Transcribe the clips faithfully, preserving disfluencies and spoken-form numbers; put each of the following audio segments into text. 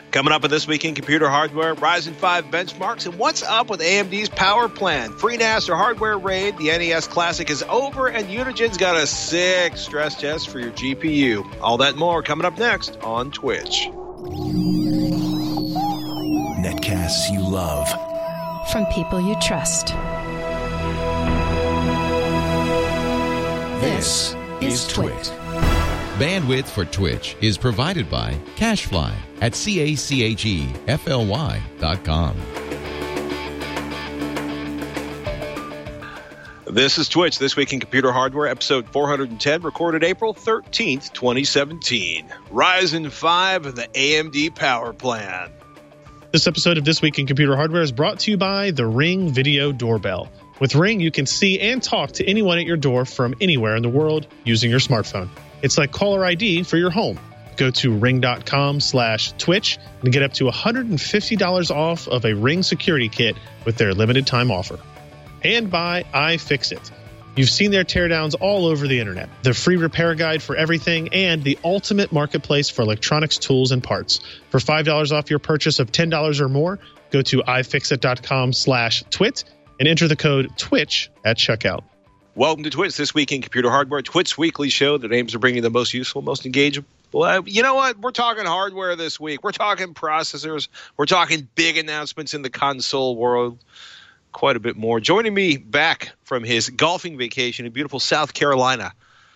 Coming up on This Week in Computer Hardware, Ryzen five benchmarks, and what's up with A M D's power plan. FreeNAS or hardware raid, the N E S Classic is over, and Unigen's got a sick stress test for your G P U. All that and more coming up next on Twitch. Netcasts you love. From people you trust. This is Twit. Bandwidth for Twitch is provided by CacheFly at C A C H E F L Y dot com. This is Twitch, This Week in Computer Hardware, episode four hundred ten, recorded April thirteenth, twenty seventeen. Ryzen five and the A M D power plan. This episode of This Week in Computer Hardware is brought to you by the Ring Video Doorbell. With Ring, you can see and talk to anyone at your door from anywhere in the world using your smartphone. It's like caller I D for your home. Go to ring.com slash Twitch and get up to one hundred fifty dollars off of a Ring security kit with their limited time offer. And by iFixit. You've seen their teardowns all over the internet. The free repair guide for everything and the ultimate marketplace for electronics tools and parts. For five dollars off your purchase of ten dollars or more, go to ifixit.com slash twit and enter the code TWITCH at checkout. Welcome to Twitch, This Week in Computer Hardware, Twit's weekly show that aims at bringing the most useful, most engageable. Well, you know what? We're talking hardware this week. We're talking processors. We're talking big announcements in the console world. Quite a bit more. Joining me back from his golfing vacation in beautiful South Carolina,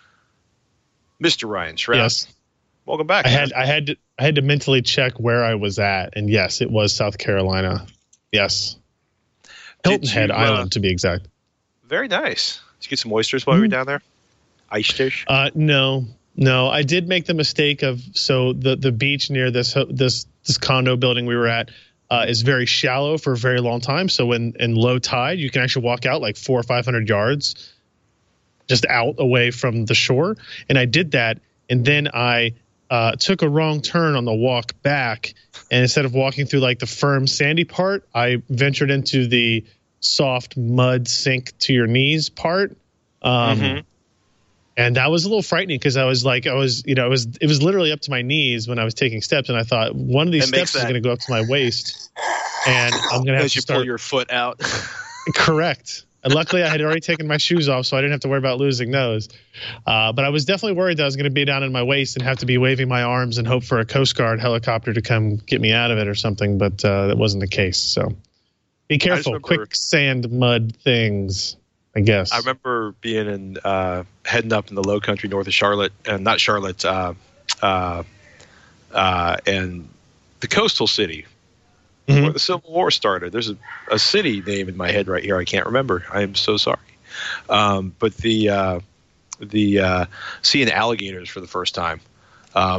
Mister Ryan Shroud. Yes. Welcome back. I had I had to, I had to mentally check where I was at, and yes, it was South Carolina. Yes. Hilton Head uh, Island, to be exact. Very nice. Did you get some oysters while mm-hmm. you were down there? Oysters? Uh, no, no. I did make the mistake of so the the beach near this this this condo building we were at uh, is very shallow for a very long time. So when in low tide, you can actually walk out like four or five hundred yards, just out away from the shore. And I did that, and then I uh, took a wrong turn on the walk back, and instead of walking through like the firm sandy part, I ventured into the soft mud sink to your knees part. Um, mm-hmm. And that was a little frightening because I was like, I was, you know, it was, it was literally up to my knees when I was taking steps. And I thought one of these that steps is going to go up to my waist and I'm going to have to you start. Pull your foot out. Correct. And luckily I had already taken my shoes off, so I didn't have to worry about losing those. Uh, but I was definitely worried that I was going to be down in my waist and have to be waving my arms and hope for a Coast Guard helicopter to come get me out of it or something. But uh, that wasn't the case. So be careful. Quicksand mud things, I guess. I remember being in uh, heading up in the low country north of Charlotte, and not Charlotte, uh, uh, uh, and the coastal city mm-hmm. where the Civil War started. There's a, a city name in my head right here. I can't remember. I am so sorry. Um, but the uh, the uh, seeing alligators for the first time, um,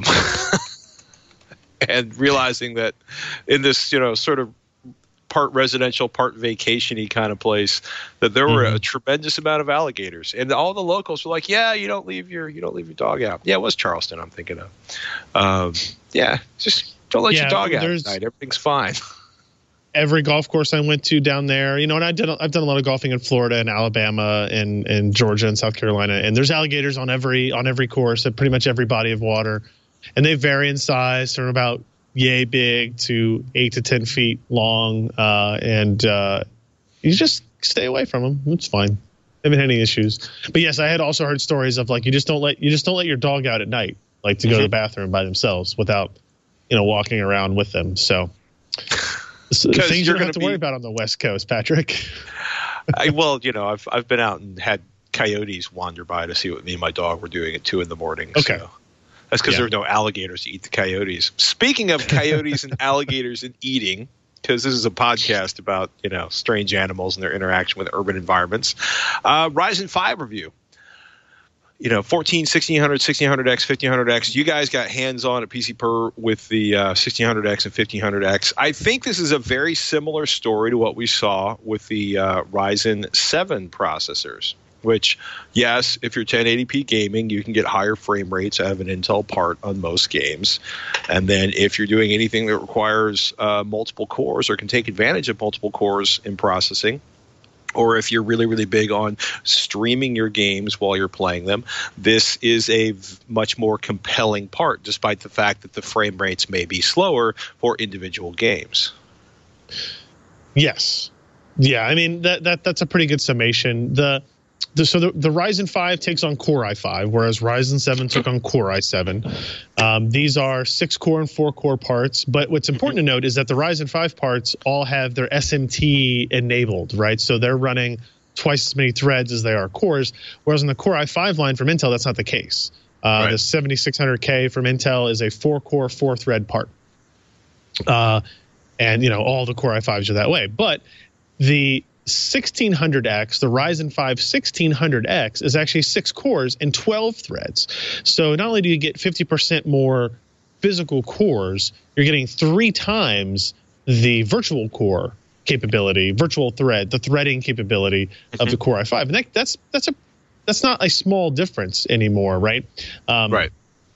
and realizing that in this, you know, sort of part residential, part vacation-y kind of place, that there were mm-hmm. a tremendous amount of alligators, and all the locals were like, "Yeah, you don't leave your you don't leave your dog out." Yeah, it was Charleston. I'm thinking of. Um, yeah, just don't let yeah, your dog out at night. Everything's fine. Every golf course I went to down there, you know, and I did I've done a lot of golfing in Florida and Alabama and, and Georgia and South Carolina, and there's alligators on every on every course at pretty much every body of water, and they vary in size from about yay big to eight to ten feet long, uh, and uh, you just stay away from them. It's fine. I haven't had any issues. But yes, I had also heard stories of like you just don't let you just don't let your dog out at night, like to mm-hmm. go to the bathroom by themselves without, you know, walking around with them. So, so things you don't have to be, worry about on the West Coast, Patrick. I, well, you know, I've I've been out and had coyotes wander by to see what me and my dog were doing at two in the morning. Okay. So. That's because yeah. there were no alligators to eat the coyotes. Speaking of coyotes and alligators and eating, because this is a podcast about, you know, strange animals and their interaction with urban environments, uh, Ryzen five review. You know, fourteen, sixteen hundred, sixteen hundred X, fifteen hundred X. You guys got hands-on at P C Per with the uh, sixteen hundred X and fifteen hundred X. I think this is a very similar story to what we saw with the uh, Ryzen seven processors. Which, yes, if you're ten eighty p gaming, you can get higher frame rates out of an Intel part on most games. And then if you're doing anything that requires uh, multiple cores or can take advantage of multiple cores in processing, or if you're really, really big on streaming your games while you're playing them, this is a v- much more compelling part, despite the fact that the frame rates may be slower for individual games. Yes. Yeah, I mean, that, that that's a pretty good summation. The, the So the, the Ryzen five takes on Core i five, whereas Ryzen seven took on Core i seven. Um, these are six-core and four-core parts, but what's important to note is that the Ryzen five parts all have their S M T enabled, right? So they're running twice as many threads as they are cores, whereas in the Core i five line from Intel, that's not the case. Uh, right. The seventy-six hundred K from Intel is a four-core, four-thread part. Uh, and, you know, all the Core i fives are that way. But the sixteen hundred X, the Ryzen five sixteen hundred X, is actually six cores and twelve threads. So not only do you get fifty percent more physical cores, you're getting three times the virtual core capability, virtual thread, the threading capability mm-hmm. of the Core i five. And that, that's that's a that's not a small difference anymore, right? Um, right.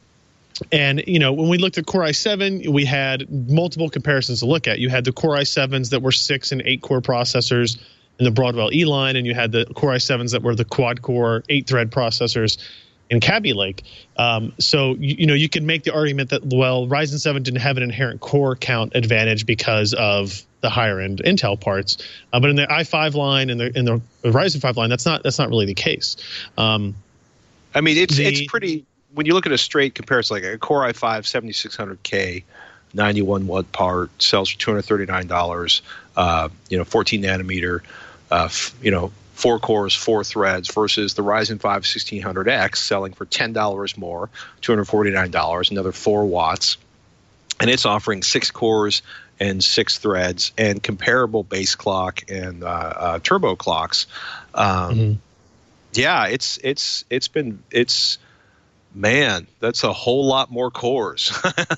And, you know, when we looked at Core i seven, we had multiple comparisons to look at. You had the Core i sevens that were six and eight core processors in the Broadwell E line, and you had the Core i sevens that were the quad core, eight thread processors in Kaby Lake. Um, so, you, you know, you could make the argument that, well, Ryzen seven didn't have an inherent core count advantage because of the higher end Intel parts. Uh, but in the i five line and the in the Ryzen five line, that's not that's not really the case. Um, I mean, it's the, it's pretty. When you look at a straight comparison, like a Core i five seventy-six hundred K, ninety-one watt part, sells for two hundred thirty-nine dollars, uh, you know, fourteen nanometer, uh, f- you know, four cores, four threads, versus the Ryzen five sixteen hundred X selling for ten dollars more, two hundred forty-nine dollars, another four watts. And it's offering six cores and six threads and comparable base clock and uh, uh, turbo clocks. Um, mm-hmm. Yeah, it's it's it's been it's. Man, that's a whole lot more cores.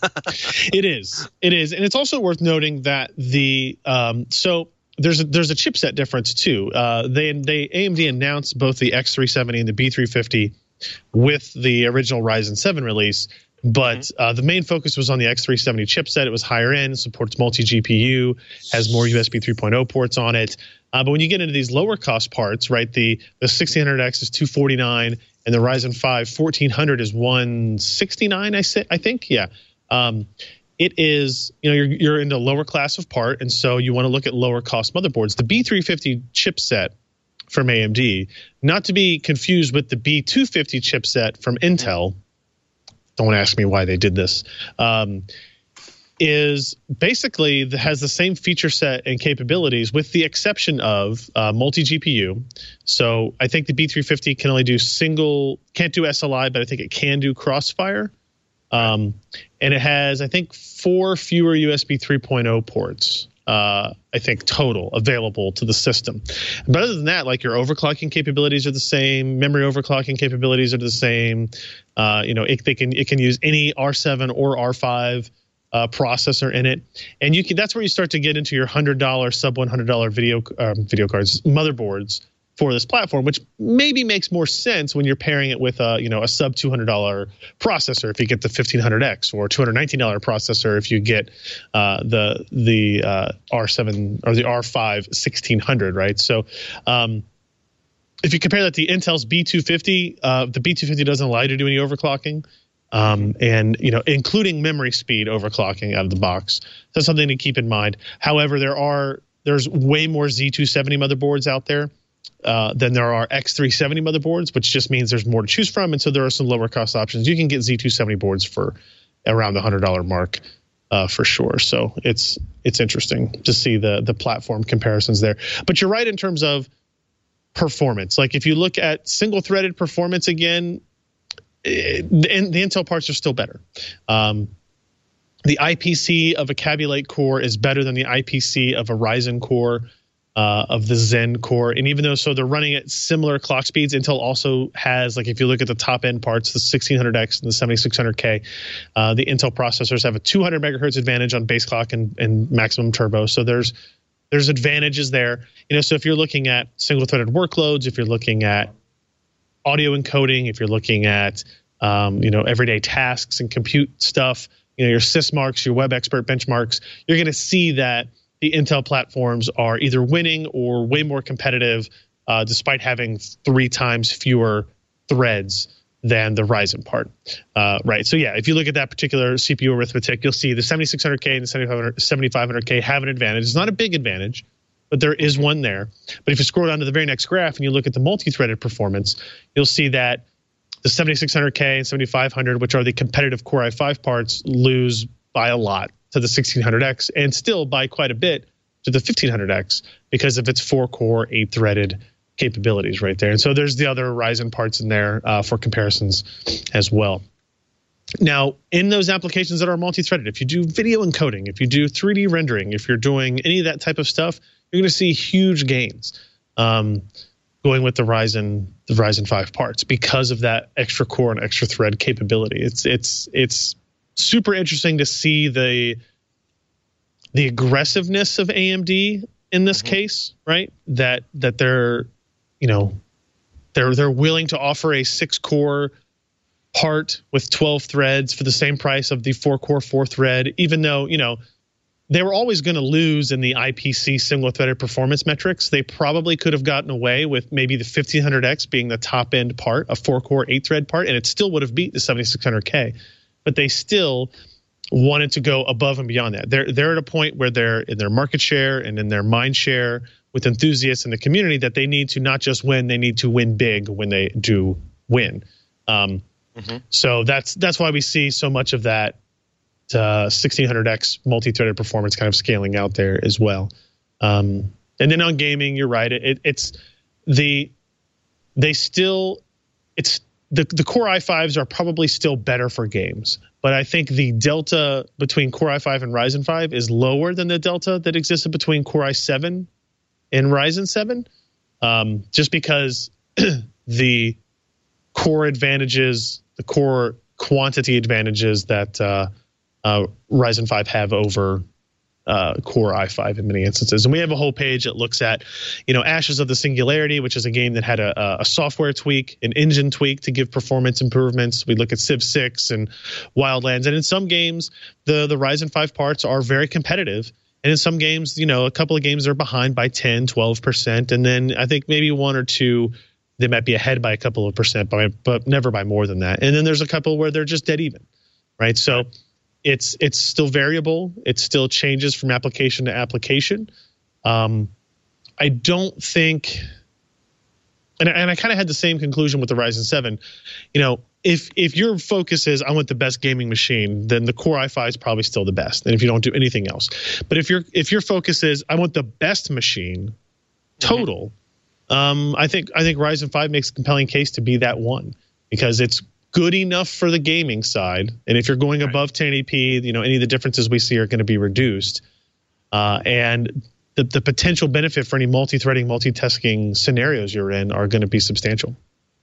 It is. It is. And it's also worth noting that the um, so there's a, there's a chipset difference, too. Uh, they they A M D announced both the X three seventy and the B three fifty with the original Ryzen seven release. But mm-hmm. uh, the main focus was on the X three seventy chipset. It was higher end, supports multi-G P U, has more U S B three point oh ports on it. Uh, but when you get into these lower cost parts, right, the, the sixteen hundred X is two hundred forty-nine dollars. And the Ryzen five fourteen hundred is one hundred sixty-nine dollars, I, say, I think. Yeah. Um, it is, you know, you're, you're into lower class of part, and so you want to look at lower cost motherboards. The B three fifty chipset from A M D, not to be confused with the B two fifty chipset from Intel, don't ask me why they did this, um, is basically the, has the same feature set and capabilities with the exception of uh, multi-G P U. So I think the B three fifty can only do single, can't do S L I, but I think it can do Crossfire. Um, and it has, I think, four fewer U S B three point oh ports, uh, I think, total available to the system. But other than that, like your overclocking capabilities are the same, memory overclocking capabilities are the same. Uh, you know, it, they can it can use any R seven or R five Uh, processor in it, and you can. That's where you start to get into your hundred dollar, sub one hundred dollar video um, video cards, motherboards for this platform, which maybe makes more sense when you're pairing it with a you know a sub two hundred dollar processor if you get the fifteen hundred X, or two hundred nineteen dollar processor if you get uh, the the uh, R seven or the R five sixteen hundred, right? So. Um, if you compare that to Intel's B two fifty, uh, the B two fifty doesn't allow you to do any overclocking. Um, and, you know, including memory speed overclocking out of the box. That's something to keep in mind. However, there are there's way more Z two seventy motherboards out there uh, than there are X three seventy motherboards, which just means there's more to choose from. And so there are some lower cost options. You can get Z two seventy boards for around the one hundred dollar mark uh, for sure. So it's it's interesting to see the the platform comparisons there. But you're right in terms of performance. Like if you look at single threaded performance again, and the Intel parts are still better. Um, the I P C of a Kaby Lake core is better than the I P C of a Ryzen core, uh, of the Zen core. And even though so they're running at similar clock speeds, Intel also has, like if you look at the top end parts, the sixteen hundred X and the seventy-six hundred K, uh, the Intel processors have a two hundred megahertz advantage on base clock and, and maximum turbo. So there's there's advantages there. You know, so if you're looking at single threaded workloads, if you're looking at audio encoding, if you're looking at um, you know everyday tasks and compute stuff, you know your Sysmarks, your Web Expert benchmarks, you're going to see that the Intel platforms are either winning or way more competitive, uh, despite having three times fewer threads than the Ryzen part, uh, right? So yeah, if you look at that particular C P U arithmetic, you'll see the seventy-six hundred K and the seventy-five hundred K have an advantage. It's not a big advantage, but there is one there. But if you scroll down to the very next graph and you look at the multi-threaded performance, you'll see that the seventy-six hundred K and seventy-five hundred, which are the competitive Core i five parts, lose by a lot to the sixteen hundred X and still by quite a bit to the fifteen hundred X because of its four-core, eight-threaded capabilities right there. And so there's the other Ryzen parts in there uh, for comparisons as well. Now, in those applications that are multi-threaded, if you do video encoding, if you do three D rendering, if you're doing any of that type of stuff, you're going to see huge gains um, going with the Ryzen, the Ryzen five parts because of that extra core and extra thread capability. It's it's it's super interesting to see the the aggressiveness of A M D in this mm-hmm. case, right? That that they're you know they're they're willing to offer a six core part with twelve threads for the same price of the four core four thread, even though you know they were always going to lose in the I P C single threaded performance metrics. They probably could have gotten away with maybe the fifteen hundred X being the top end part, a four core eight thread part, and it still would have beat the seventy-six hundred K. But they still wanted to go above and beyond that. They're they're at a point where they're in their market share and in their mind share with enthusiasts in the community that they need to not just win, they need to win big when they do win. Um, mm-hmm. So that's that's why we see so much of that uh, sixteen hundred X multi-threaded performance kind of scaling out there as well. Um, and then on gaming, you're right. It, it's the they still it's the the Core i fives are probably still better for games. But I think the delta between Core i five and Ryzen five is lower than the delta that existed between Core i seven and Ryzen seven, um, just because the core advantages, the core quantity advantages that uh, uh, Ryzen five have over uh, Core i five in many instances. And we have a whole page that looks at, you know, Ashes of the Singularity, which is a game that had a, a software tweak, an engine tweak to give performance improvements. We look at Civ six and Wildlands. And in some games, the, the Ryzen five parts are very competitive. And in some games, you know, a couple of games are behind by ten, twelve percent. And then I think maybe one or two, they might be ahead by a couple of percent, but, but never by more than that. And then there's a couple where they're just dead even, right? So it's it's still variable. It still changes from application to application. Um, I don't think, and, and I kind of had the same conclusion with the Ryzen seven. You know, if if your focus is I want the best gaming machine, then the Core i five is probably still the best. And if you don't do anything else, but if your if your focus is I want the best machine total, mm-hmm. um, I think I think Ryzen five makes a compelling case to be that one because it's good enough for the gaming side. And if you're going right. above ten eighty p, you know any of the differences we see are going to be reduced, uh, and the the potential benefit for any multi-threading, multitasking scenarios you're in are going to be substantial.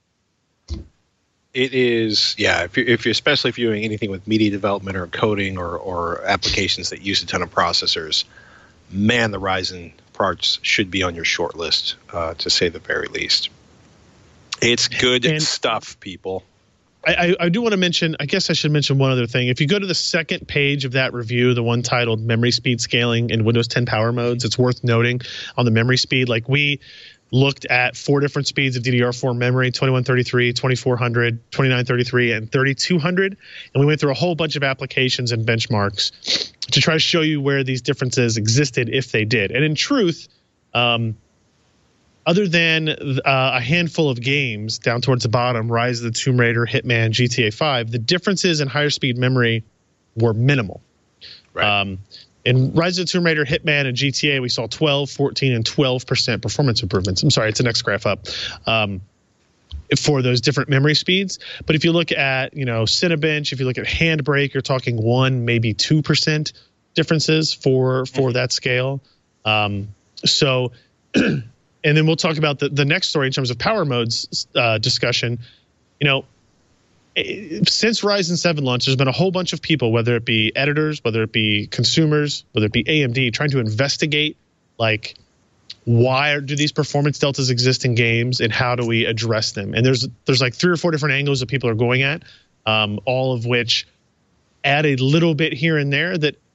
It is, yeah. If you're, if you're especially if you're doing anything with media development or coding or, or applications that use a ton of processors, man, the Ryzen parts should be on your short list, uh, to say the very least. It's good and stuff, people. I, I, I do want to mention, I guess I should mention one other thing. If you go to the second page of that review, the one titled Memory Speed Scaling in Windows ten Power Modes, it's worth noting on the memory speed, like we looked at four different speeds of D D R four memory, twenty-one thirty-three, twenty-four hundred, twenty-nine thirty-three, and thirty-two hundred. And we went through a whole bunch of applications and benchmarks to try to show you where these differences existed if they did. And in truth, um, other than uh, a handful of games down towards the bottom, Rise of the Tomb Raider, Hitman, G T A five, the differences in higher speed memory were minimal. Right. Um, in Rise of the Tomb Raider, Hitman, and G T A, we saw twelve, fourteen, and twelve percent performance improvements. I'm sorry, it's the next graph up um, for those different memory speeds. But if you look at, you know, Cinebench, if you look at Handbrake, you're talking one, maybe two percent differences for for that scale. Um, so, and then we'll talk about the, the next story in terms of power modes uh, discussion. You know, since Ryzen seven launch, there's been a whole bunch of people, whether it be editors, whether it be consumers, whether it be A M D, trying to investigate, like, why are, do these performance deltas exist in games and how do we address them? And there's there's like three or four different angles that people are going at, um, all of which add a little bit here and there that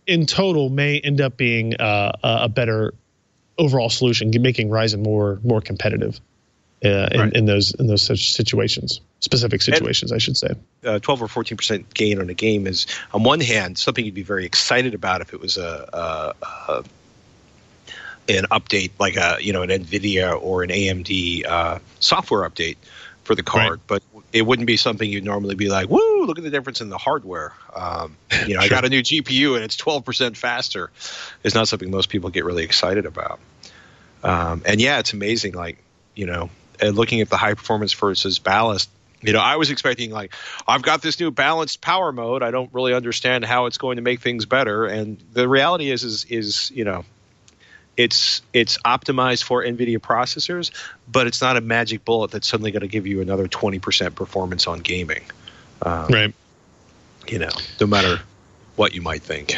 in total may end up being uh, a better overall solution, making Ryzen more more competitive uh, in, right. in those in those such situations, specific situations, and, I should say. Uh, twelve or fourteen percent gain on a game is, on one hand, something you'd be very excited about if it was a, a, a an update like a you know an NVIDIA or an A M D uh, software update for the card, right. but it wouldn't be something you'd normally be like, woo, look at the difference in the hardware. Um, you know, sure. I got a new G P U and it's twelve percent faster. It's not something most people get really excited about. Um, and yeah, it's amazing. Like, you know, and looking at the high performance versus ballast, you know, I was expecting like, I've got this new balanced power mode. I don't really understand how it's going to make things better. And the reality is, is, is, you know, It's it's optimized for NVIDIA processors, but it's not a magic bullet that's suddenly going to give you another twenty percent performance on gaming. Um, right. You know, no matter what you might think.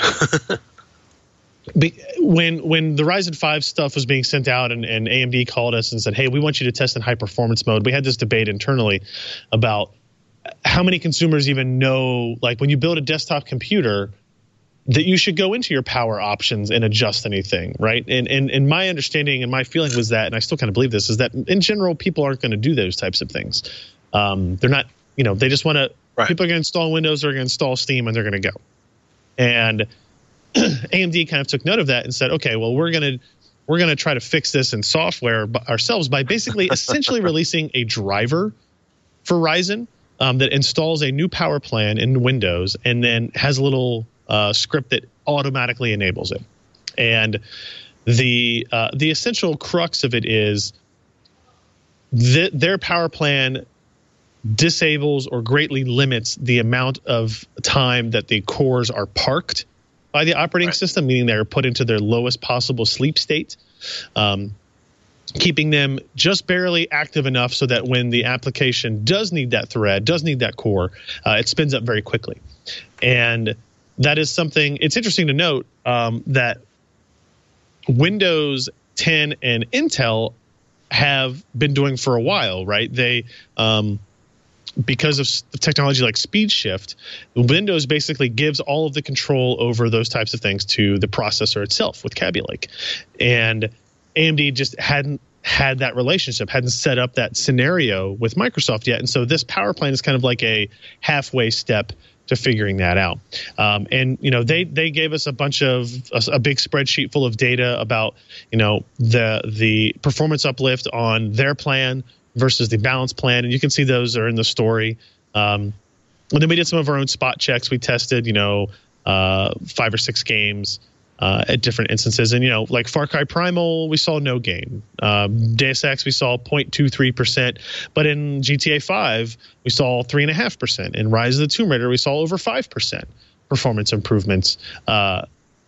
when when the Ryzen five stuff was being sent out and, and A M D called us and said, hey, we want you to test in high performance mode, we had this debate internally about how many consumers even know, like when you build a desktop computer, that you should go into your power options and adjust anything, right? And, and and my understanding and my feeling was that, and I still kind of believe this, is that in general, people aren't going to do those types of things. Um, they're not, you know, they just want to, right. people are going to install Windows, they're going to install Steam, and they're going to go. And A M D kind of took note of that and said, okay, well, we're going to, we're going to try to fix this in software ourselves by basically essentially releasing a driver for Ryzen um, that installs a new power plan in Windows and then has a little Uh, script that automatically enables it. And the uh, the essential crux of it is that their power plan disables or greatly limits the amount of time that the cores are parked by the operating right. system, meaning they're put into their lowest possible sleep state, um, keeping them just barely active enough so that when the application does need that thread, does need that core, uh, it spins up very quickly. And that is something, it's interesting to note um, that Windows ten and Intel have been doing for a while, right? They, um, because of technology like Speed Shift, Windows basically gives all of the control over those types of things to the processor itself with Kaby Lake. And A M D just hadn't had that relationship, hadn't set up that scenario with Microsoft yet. And so this power plan is kind of like a halfway step to figuring that out. Um, and, you know, they they gave us a bunch of, a, a big spreadsheet full of data about, you know, the the performance uplift on their plan versus the balance plan. And you can see those are in the story. Um, and then we did some of our own spot checks. We tested, you know, uh, five or six games uh, at different instances. And, you know, like Far Cry Primal, we saw no gain. Um, Deus Ex, we saw zero point two three percent. But in G T A five, we saw three point five percent. In Rise of the Tomb Raider, we saw over five percent performance improvements uh,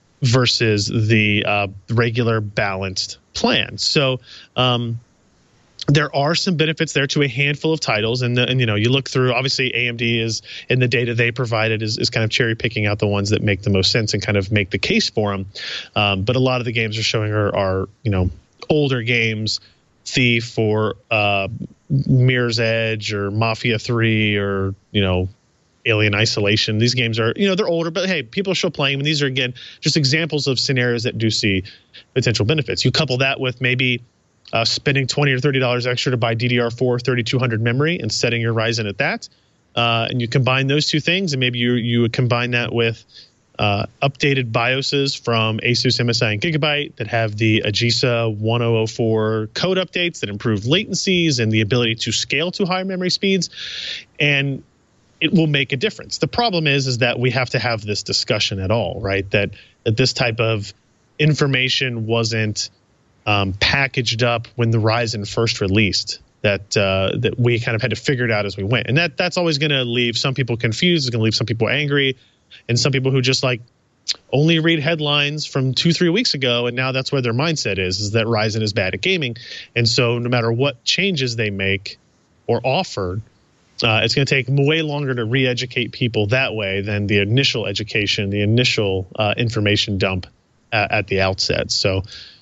versus the uh, regular balanced plan. So, um, there are some benefits there to a handful of titles, and, the, and you know, you look through. Obviously, A M D is in the data they provided is, is kind of cherry picking out the ones that make the most sense and kind of make the case for them. Um, but a lot of the games are showing are, are you know older games, Thief or uh, Mirror's Edge or Mafia three or you know Alien Isolation. These games are you know they're older, but hey, people are still playing them. And these are again just examples of scenarios that do see potential benefits. You couple that with maybe Uh, spending twenty or thirty dollars extra to buy D D R four thirty-two hundred memory and setting your Ryzen at that, uh, and you combine those two things, and maybe you you would combine that with uh, updated BIOSes from Asus, M S I, and Gigabyte that have the AGESA ten oh four code updates that improve latencies and the ability to scale to higher memory speeds, and it will make a difference. The problem is is that we have to have this discussion at all, right? That that this type of information wasn't Um, packaged up when the Ryzen first released, that uh, that we kind of had to figure it out as we went, and that that's always going to leave some people confused. It's going to leave some people angry, and some people who just like only read headlines from two three weeks ago, and now that's where their mindset is: is that Ryzen is bad at gaming, and so no matter what changes they make or offered, uh, it's going to take way longer to re-educate people that way than the initial education, the initial uh, information dump at, at the outset. So.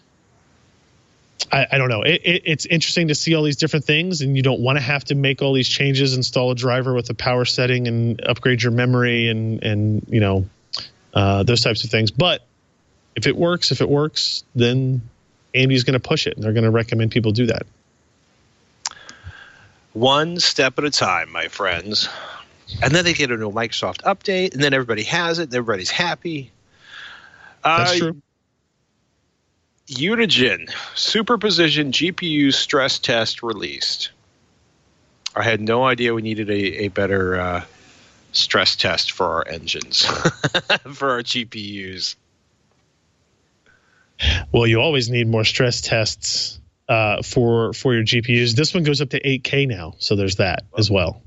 I, I don't know. It, it, it's interesting to see all these different things, and you don't want to have to make all these changes, install a driver with a power setting, and upgrade your memory, and and you know, uh, those types of things. But if it works, if it works, then A M D's going to push it, and they're going to recommend people do that. One step at a time, my friends. And then they get a new Microsoft update, and then everybody has it, and everybody's happy. That's uh, true. Unigen Superposition G P U stress test released. I had no idea we needed a, a better uh, stress test for our engines, for our G P Us. Well, you always need more stress tests uh, for for your G P Us. This one goes up to eight K now, so there's that as well.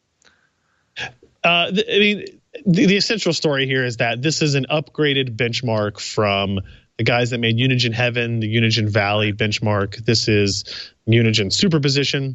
Uh, th- I mean, the, the essential story here is that this is an upgraded benchmark from the guys that made Unigen Heaven, the Unigen Valley benchmark. This is Unigen Superposition,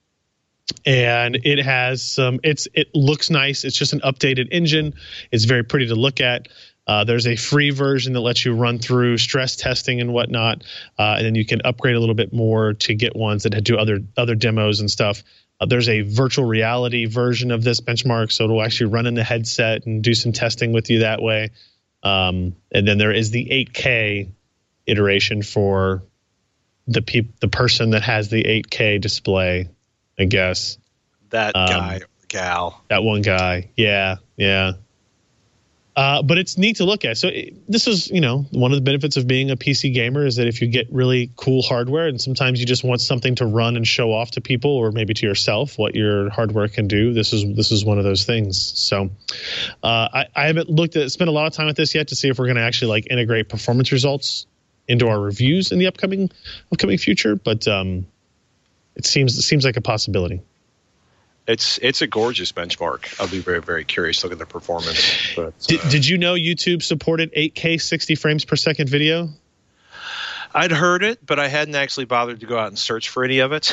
and it has some. It's it looks nice. It's just an updated engine. It's very pretty to look at. Uh, there's a free version that lets you run through stress testing and whatnot, uh, and then you can upgrade a little bit more to get ones that do other other demos and stuff. Uh, there's a virtual reality version of this benchmark, so it'll actually run in the headset and do some testing with you that way. Um, and then there is the eight K iteration for the pe- the person that has the eight K display, I guess. That um, guy or gal. That one guy. Yeah, yeah. Uh, but it's neat to look at. So it, this is, you know, one of the benefits of being a P C gamer is that if you get really cool hardware, and sometimes you just want something to run and show off to people, or maybe to yourself, what your hardware can do. This is this is one of those things. So uh, I, I haven't looked at spent a lot of time with this yet to see if we're going to actually like integrate performance results into our reviews in the upcoming upcoming future. But um, it seems it seems like a possibility. It's it's a gorgeous benchmark. I'll be very, very curious to look at the performance. But, uh, did, did you know YouTube supported eight K sixty frames per second video? I'd heard it, but I hadn't actually bothered to go out and search for any of it.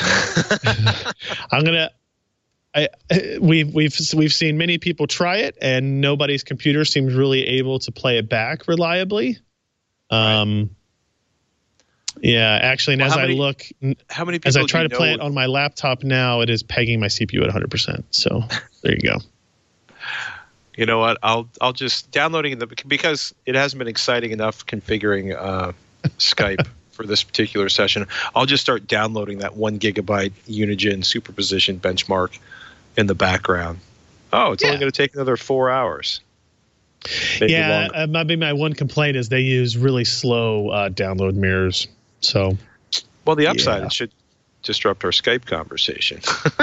I'm gonna. I we've we've we've seen many people try it, and nobody's computer seems really able to play it back reliably. Um. Right. Yeah, actually, and well, as many, I look, how many people as I try to know play it on my laptop now, it is pegging my C P U at one hundred percent. So there you go. You know what? I'll I'll just downloading the because it hasn't been exciting enough configuring uh, Skype for this particular session. I'll just start downloading that one gigabyte Unigen Superposition benchmark in the background. Oh, it's yeah. only going to take another four hours. Maybe yeah, uh, maybe my one complaint is they use really slow uh, download mirrors. So, well, the upside yeah. it should disrupt our Skype conversation.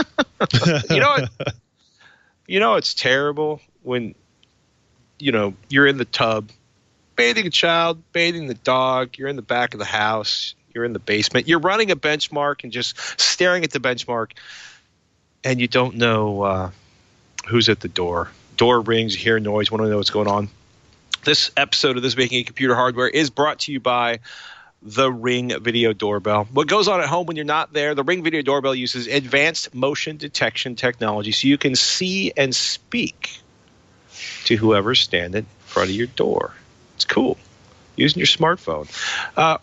you know, what? you know, it's terrible when you know you're in the tub, bathing a child, bathing the dog. You're in the back of the house. You're in the basement. You're running a benchmark and just staring at the benchmark, and you don't know uh, who's at the door. Door rings, you hear noise, want to know what's going on. This episode of This Making a Computer Hardware is brought to you by the Ring Video Doorbell. What goes on at home when you're not there? The Ring Video Doorbell uses advanced motion detection technology so you can see and speak to whoever's standing in front of your door. It's cool. Using your smartphone. Uh,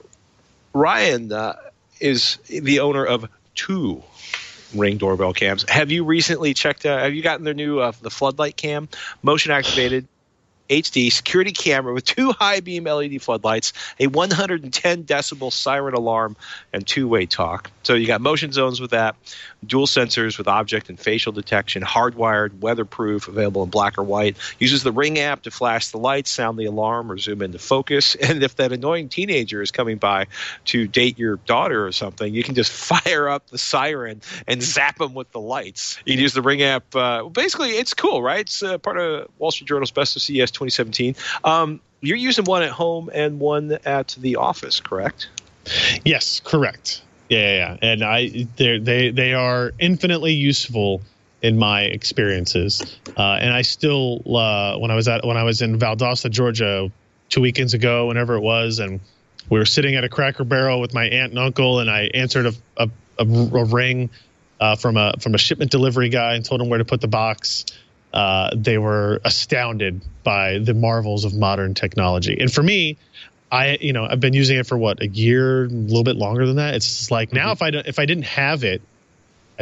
Ryan uh, is the owner of two Ring doorbell cams. Have you recently checked uh, have you gotten their new uh, the floodlight cam? Motion activated H D security camera with two high beam L E D floodlights, a one hundred ten decibel siren alarm, and two-way talk. So you got motion zones with that, dual sensors with object and facial detection, hardwired, weatherproof, available in black or white. Uses the Ring app to flash the lights, sound the alarm, or zoom into focus. And if that annoying teenager is coming by to date your daughter or something, you can just fire up the siren and zap them with the lights. You can use the Ring app. Uh, basically, it's cool, right? It's uh, part of Wall Street Journal's Best of C E S twenty seventeen. Um, you're using one at home and one at the office, correct? Yes, correct. Yeah, yeah, yeah. And I, they, they are infinitely useful in my experiences. Uh, and I still, uh, when I was at, when I was in Valdosta, Georgia, two weekends ago, whenever it was, and we were sitting at a Cracker Barrel with my aunt and uncle, and I answered a, a, a, a ring uh, from a from a shipment delivery guy and told him where to put the box. Uh, they were astounded by the marvels of modern technology. And for me, I, you know, I've been using it for what, a year, a little bit longer than that. It's just like now, mm-hmm. if I don't, if I didn't have it, I don't,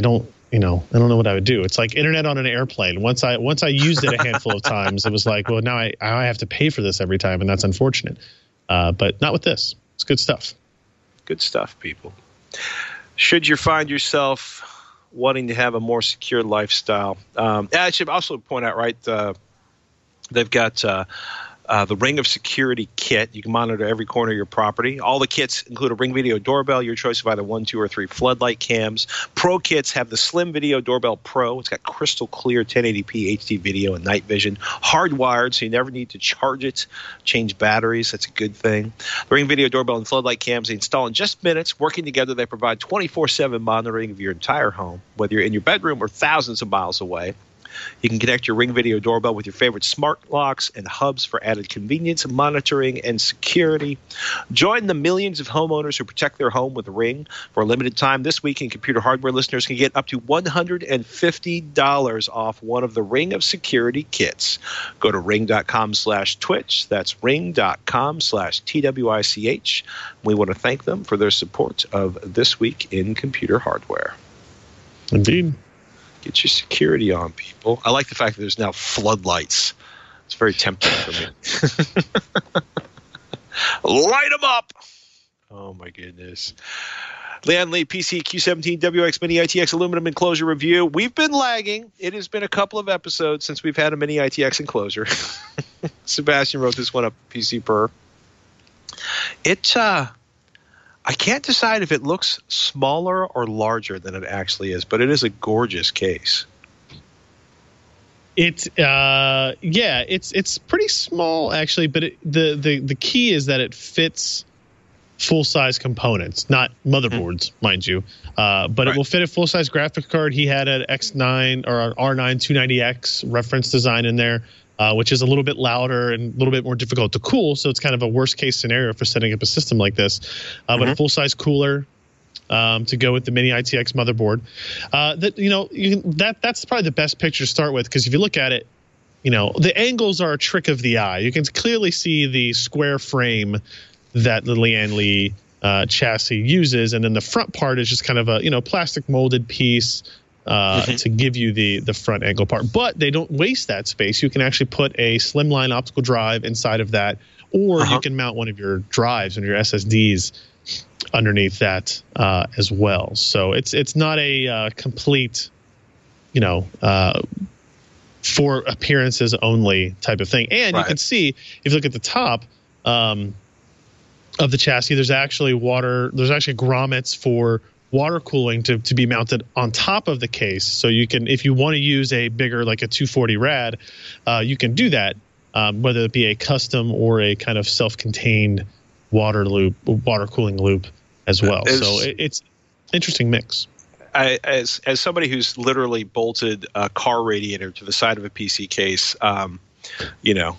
you know, I don't know what I would do. It's like internet on an airplane. Once I once I used it a handful of times, it was like, well, now I I have to pay for this every time, and that's unfortunate. Uh, but not with this. It's good stuff. Good stuff, people. Should you find yourself wanting to have a more secure lifestyle, um, I should also point out, right? Uh, they've got. Uh, Uh, the Ring of Security kit. You can monitor every corner of your property. All the kits include a Ring Video Doorbell, your choice of either one, two, or three floodlight cams. Pro kits have the Slim Video Doorbell Pro. It's got crystal clear ten eighty p H D video and night vision. Hardwired, so you never need to charge it, change batteries. That's a good thing. The Ring Video Doorbell and floodlight cams they install in just minutes. Working together, they provide twenty-four seven monitoring of your entire home, whether you're in your bedroom or thousands of miles away. You can connect your Ring Video Doorbell with your favorite smart locks and hubs for added convenience, monitoring, and security. Join the millions of homeowners who protect their home with Ring. For a limited time this week, in Computer Hardware listeners can get up to one hundred fifty dollars off one of the Ring of Security kits. Go to ring.com slash Twitch. That's ring.com slash T W I C H. We want to thank them for their support of This Week in Computer Hardware. Indeed. Get your security on, people. I like the fact that there's now floodlights. It's very tempting for me. Light them up! Oh, my goodness. Leanne Lee, P C Q seventeen, W X Mini I T X Aluminum Enclosure Review. We've been lagging. It has been a couple of episodes since we've had a Mini I T X enclosure. Sebastian wrote this one up, P C Per. It, uh... I can't decide if it looks smaller or larger than it actually is, but it is a gorgeous case. It's uh, yeah, it's it's pretty small actually, but it, the the the key is that it fits full size components, not motherboards, mm-hmm. mind you. Uh, but right. It will fit a full size graphics card. He had an X nine or an R nine two ninety X reference design in there. Uh, which is a little bit louder and a little bit more difficult to cool. So it's kind of a worst case scenario for setting up a system like this. Uh, mm-hmm. But a full size cooler um, to go with the Mini I T X motherboard. Uh, that you know you can, that that's probably the best picture to start with, because if you look at it, you know the angles are a trick of the eye. You can clearly see the square frame that the Leanne Lee uh, chassis uses, and then the front part is just kind of a you know plastic molded piece. Uh, mm-hmm. to give you the the front angle part. But they don't waste that space. You can actually put a slimline optical drive inside of that, or uh-huh. you can mount one of your drives and your S S Ds underneath that uh, as well. So it's it's not a uh, complete, you know, uh, for appearances only type of thing. And right. you can see, if you look at the top um, of the chassis, there's actually water, there's actually grommets for water cooling to, to be mounted on top of the case. So you can, if you want to use a bigger, like a two forty rad, uh, you can do that, um, whether it be a custom or a kind of self-contained water loop, water cooling loop as well. As, so it, it's interesting mix. I, as as somebody who's literally bolted a car radiator to the side of a P C case, um, you know,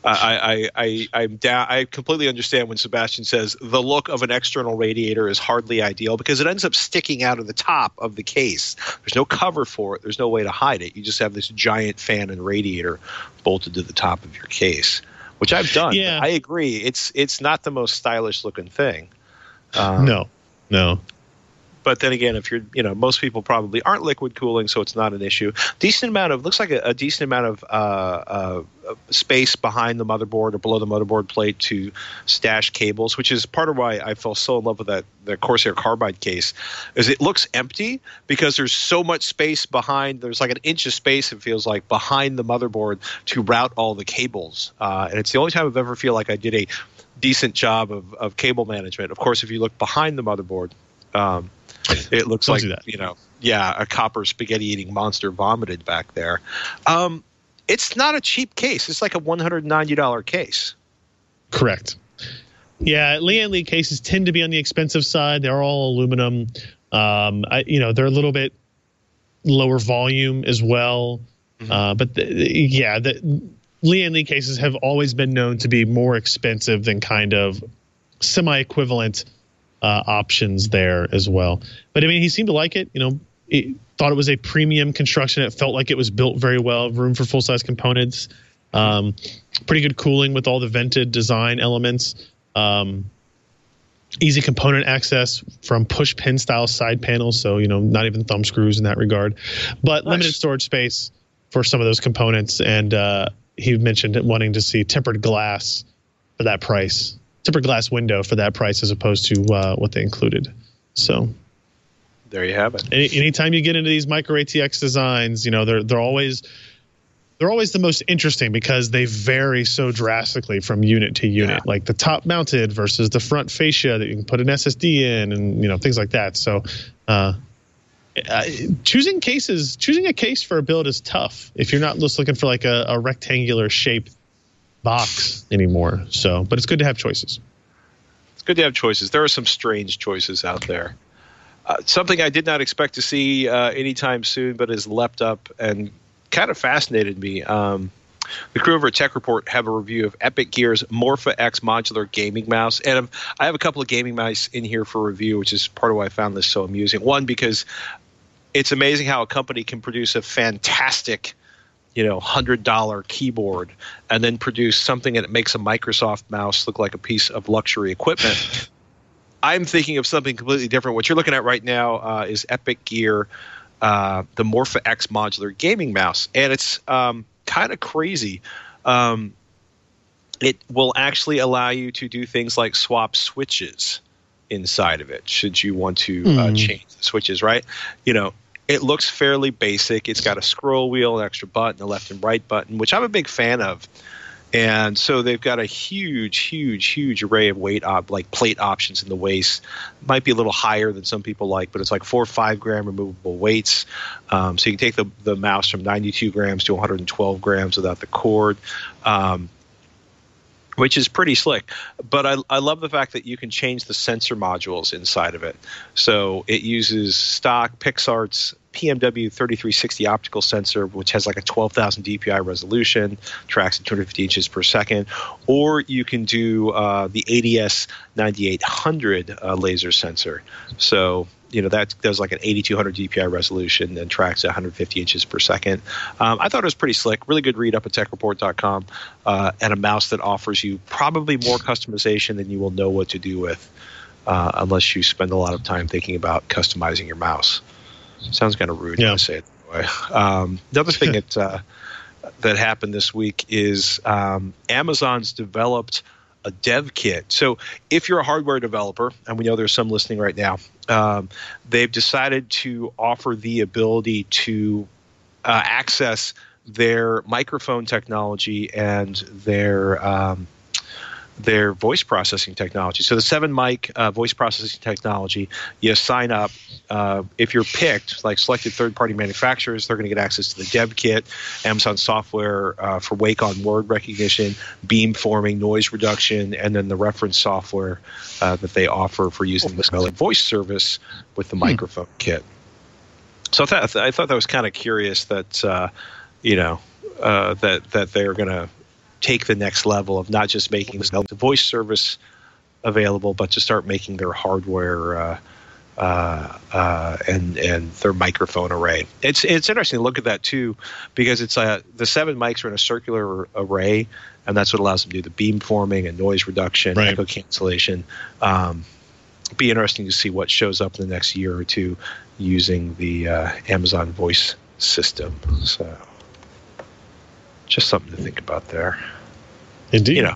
I, I, I, I'm down. I completely understand when Sebastian says the look of an external radiator is hardly ideal, because it ends up sticking out of the top of the case. There's no cover for it. There's no way to hide it. You just have this giant fan and radiator bolted to the top of your case, which I've done. Yeah. I agree. It's it's not the most stylish looking thing. Um, no, no. But then again, if you're, you know, most people probably aren't liquid cooling, so it's not an issue. Decent amount of, looks like a, a decent amount of uh, uh, space behind the motherboard or below the motherboard plate to stash cables, which is part of why I fell so in love with that the Corsair Carbide case, is it looks empty because there's so much space behind. There's like an inch of space, it feels like, behind the motherboard to route all the cables. Uh, and it's the only time I've ever feel like I did a decent job of, of cable management. Of course, if you look behind the motherboard, um, it looks Don't like, you know, yeah, a copper spaghetti-eating monster vomited back there. Um, it's not a cheap case. It's like a one hundred ninety dollars case. Correct. Yeah, Leanne Lee cases tend to be on the expensive side. They're all aluminum. Um, I, you know, they're a little bit lower volume as well. Mm-hmm. Uh, but the, yeah, the Leanne Lee cases have always been known to be more expensive than kind of semi-equivalent Uh, options there as well. But I mean, he seemed to like it. You know, he thought it was a premium construction. It felt like it was built very well. Room for full size components. Um, pretty good cooling with all the vented design elements. Um, easy component access from push pin style side panels. So, you know, not even thumb screws in that regard, but nice. Limited storage space for some of those components. And uh, he mentioned wanting to see tempered glass for that price, tempered glass window for that price, as opposed to uh, what they included. So there you have it. Any, anytime you get into these micro A T X designs, you know, they're, they're always, they're always the most interesting because they vary so drastically from unit to unit, yeah. like the top mounted versus the front fascia that you can put an S S D in, and you know, things like that. So, uh, uh, choosing cases, choosing a case for a build is tough if you're not just looking for like a, a rectangular shaped box anymore. So, but it's good to have choices. It's good to have choices. There are some strange choices out there. Uh, something I did not expect to see uh, anytime soon, but has leapt up and kind of fascinated me. Um, the crew over at Tech Report have a review of Epic Gear's Morpha X modular gaming mouse. And um, I have a couple of gaming mice in here for review, which is part of why I found this so amusing. One, because it's amazing how a company can produce a fantastic, you know, one hundred dollars keyboard and then produce something that makes a Microsoft mouse look like a piece of luxury equipment. I'm thinking of something completely different. What you're looking at right now uh, is Epic Gear, Uh, the Morpha X modular gaming mouse, and it's um, kind of crazy. Um, it will actually allow you to do things like swap switches inside of it, should you want to mm. uh, change the switches, right? You know, it looks fairly basic. It's got a scroll wheel, an extra button, a left and right button, which I'm a big fan of. And so they've got a huge, huge, huge array of weight, op- like plate options in the waist. Might be a little higher than some people like, but it's like four or five gram removable weights. Um, so you can take the, the mouse from ninety-two grams to one hundred twelve grams without the cord, um, which is pretty slick. But I, I love the fact that you can change the sensor modules inside of it. So it uses stock PixArt's P M W thirty-three sixty optical sensor, which has like a twelve thousand D P I resolution, tracks at two hundred fifty inches per second, or you can do uh, the A D S ninety-eight hundred uh, laser sensor. So, you know, that does like an eighty-two hundred D P I resolution and tracks at one hundred fifty inches per second. Um, I thought it was pretty slick. Really good read up at tech report dot com, uh, and a mouse that offers you probably more customization than you will know what to do with uh, unless you spend a lot of time thinking about customizing your mouse. Sounds kind of rude yeah. to say it that way. Um, the other thing that uh, that happened this week is um, Amazon's developed a dev kit. So if you're a hardware developer, and we know there's some listening right now, um, they've decided to offer the ability to uh, access their microphone technology and their um, their voice processing technology. So the seven mic uh, voice processing technology, you sign up. Uh, if you're picked, like selected third-party manufacturers, they're going to get access to the dev kit, Amazon software uh, for Wacom word recognition, beamforming, noise reduction, and then the reference software uh, that they offer for using the voice service with the hmm. microphone kit. So I thought, I thought that was kind of curious that, uh, you know, uh, that, that they're going to take the next level of not just making the voice service available, but to start making their hardware uh, uh, uh, and and their microphone array. It's it's interesting to look at that too, because it's uh, the seven mics are in a circular array, and that's what allows them to do the beamforming and noise reduction, right. echo cancellation. Um, be interesting to see what shows up in the next year or two using the uh, Amazon voice system. So. Just something to think about there. Indeed. You know.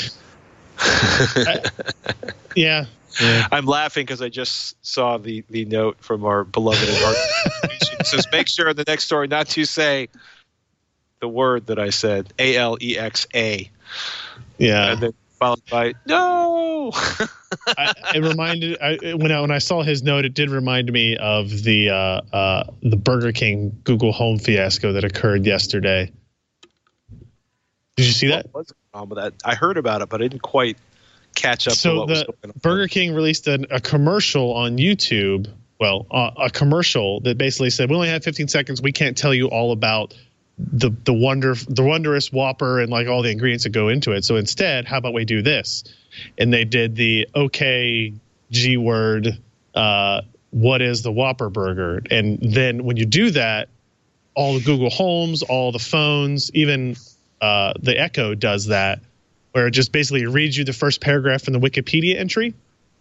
I, yeah, yeah. I'm laughing because I just saw the, the note from our beloved Art. It says, make sure in the next story not to say the word that I said, A L E X A. Yeah. And then followed by, no! I, it reminded, I, when, I, when I saw his note, it did remind me of the, uh, uh, the Burger King Google Home fiasco that occurred yesterday. Did you see that? What was going on with that? I heard about it, but I didn't quite catch up so to what the was going on. Burger King released an, a commercial on YouTube. Well, uh, a commercial that basically said, "We only have fifteen seconds. We can't tell you all about the the wonder the wondrous Whopper and like all the ingredients that go into it. So instead, how about we do this?" And they did the OK G word. Uh, what is the Whopper burger? And then when you do that, all the Google Homes, all the phones, even Uh, the Echo does that, where it just basically reads you the first paragraph from the Wikipedia entry,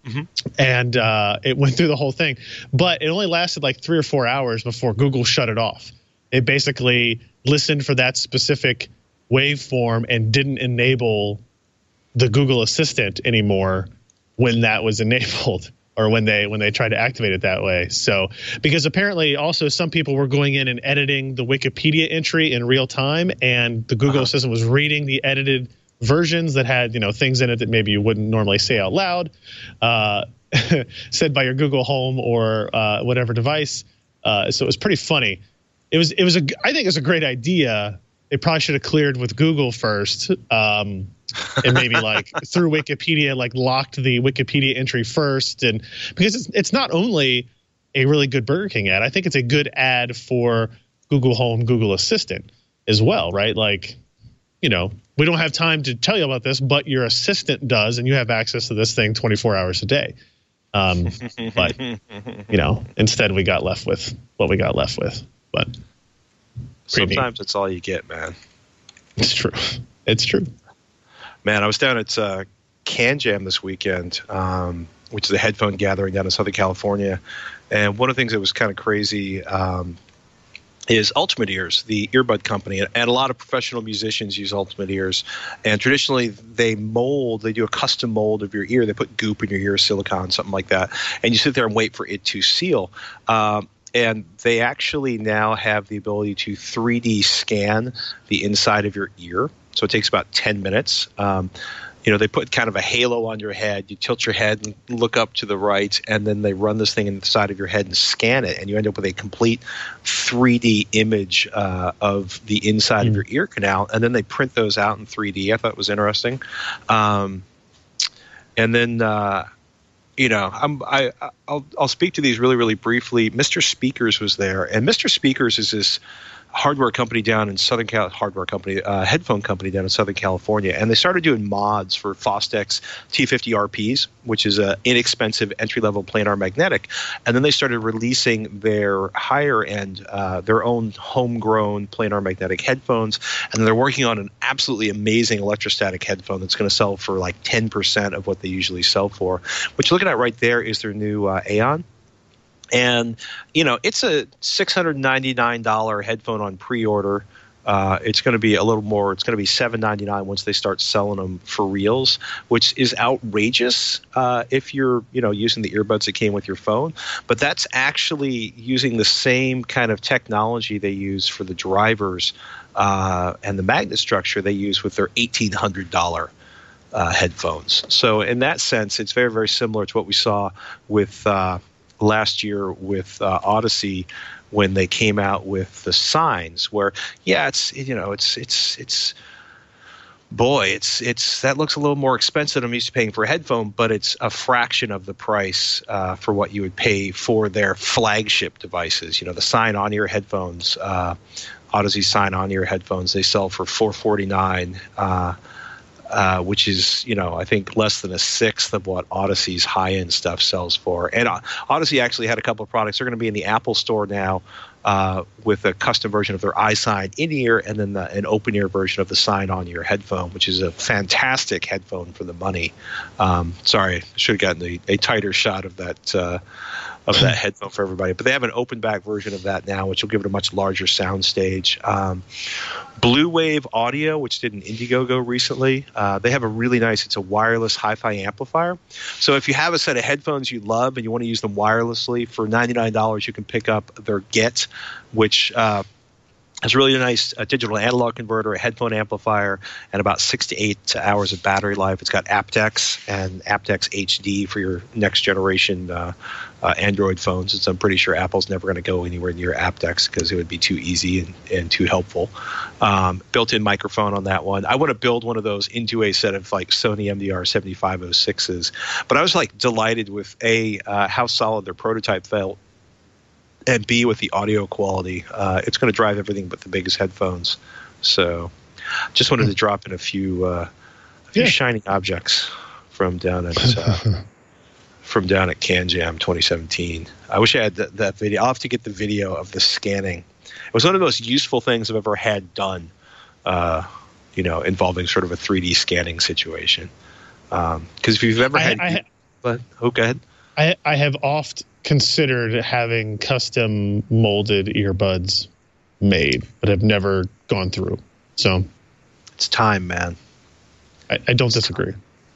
Mm-hmm. And uh, it went through the whole thing. But it only lasted like three or four hours before Google shut it off. It basically listened for that specific waveform and didn't enable the Google Assistant anymore when that was enabled, or when they when they tried to activate it that way. So, because apparently also some people were going in and editing the Wikipedia entry in real time, and the Google uh-huh. Assistant was reading the edited versions that had, you know, things in it that maybe you wouldn't normally say out loud, uh, said by your Google Home or uh, whatever device. Uh, so it was pretty funny. It was it was a I think it was a great idea. It probably should have cleared with Google first, um, and maybe like through Wikipedia, like locked the Wikipedia entry first, and because it's it's not only a really good Burger King ad, I think it's a good ad for Google Home, Google Assistant as well, right? Like, you know, we don't have time to tell you about this, but your assistant does, and you have access to this thing twenty-four hours a day. Um, but, you know, instead we got left with what we got left with. But sometimes it's all you get, man. It's true. It's true. Man, I was down at uh, CanJam this weekend, um, which is a headphone gathering down in Southern California. And one of the things that was kind of crazy um, is Ultimate Ears, the earbud company, and a lot of professional musicians use Ultimate Ears. And traditionally, they mold, they do a custom mold of your ear. They put goop in your ear, silicone, something like that, and you sit there and wait for it to seal. Um, and they actually now have the ability to three D scan the inside of your ear. So it takes about ten minutes. Um, You know, they put kind of a halo on your head. You tilt your head and look up to the right, and then they run this thing inside of your head and scan it, and you end up with a complete three D image uh, of the inside mm. of your ear canal, and then they print those out in three D. I thought it was interesting. Um, and then, uh, you know, I'm, I, I'll, I'll speak to these really, really briefly. Mister Speakers was there, and Mister Speakers is this hardware company down in Southern Cal, hardware company, uh, headphone company down in Southern California, and they started doing mods for Fostex T fifty R Ps, which is an inexpensive entry-level planar magnetic, and then they started releasing their higher-end, uh, their own homegrown planar magnetic headphones, and then they're working on an absolutely amazing electrostatic headphone that's going to sell for like ten percent of what they usually sell for. What you're looking at right there is their new uh, Aeon. And, you know, it's a six hundred ninety-nine dollars headphone on pre-order. Uh, it's going to be a little more. It's going to be seven ninety-nine once they start selling them for reals, which is outrageous uh, if you're, you know, using the earbuds that came with your phone. But that's actually using the same kind of technology they use for the drivers uh, and the magnet structure they use with their eighteen hundred dollars uh, headphones. So in that sense, it's very, very similar to what we saw with uh, – last year with uh, Odyssey when they came out with the Signs, where yeah, it's you know it's it's it's boy, it's it's that looks a little more expensive than I'm used to paying for a headphone, but it's a fraction of the price uh, for what you would pay for their flagship devices. You know, the Sign on-ear headphones, uh, Odyssey Sign on-ear headphones, they sell for four forty-nine. Uh, Uh, which is, you know, I think less than a sixth of what Odyssey's high-end stuff sells for. And uh, Odyssey actually had a couple of products. They're going to be in the Apple Store now uh, with a custom version of their iSign in-ear and then the, an open-ear version of the Sign on-ear headphone, which is a fantastic headphone for the money. Um, sorry, I should have gotten a, a tighter shot of that uh, of that headphone for everybody. But they have an open-back version of that now, which will give it a much larger sound stage. Um, Blue Wave Audio, which did an Indiegogo recently, uh, they have a really nice, it's a wireless hi-fi amplifier. So if you have a set of headphones you love and you want to use them wirelessly, for ninety-nine dollars you can pick up their Get, which uh, has a really nice uh, digital analog converter, a headphone amplifier, and about six to eight hours of battery life. It's got aptX and aptX H D for your next generation uh, uh, Android phones. It's, I'm pretty sure Apple's never going to go anywhere near aptX because it would be too easy and, and too helpful. Um, built-in microphone on that one. I want to build one of those into a set of like Sony M D R seventy-five oh sixes. But I was like delighted with A, uh, how solid their prototype felt, and B, with the audio quality. Uh, it's going to drive everything but the biggest headphones. So just wanted to drop in a few uh, a few yeah. shining objects from down at uh, from down at CanJam twenty seventeen. I wish I had th- that video. I'll have to get the video of the scanning. It was one of the most useful things I've ever had done, uh, you know, involving sort of a three D scanning situation. Because um, if you've ever I, had... I, but oh, go ahead. I, I have oft considered having custom molded earbuds made, but have never gone through. So it's time, man. I, I don't disagree.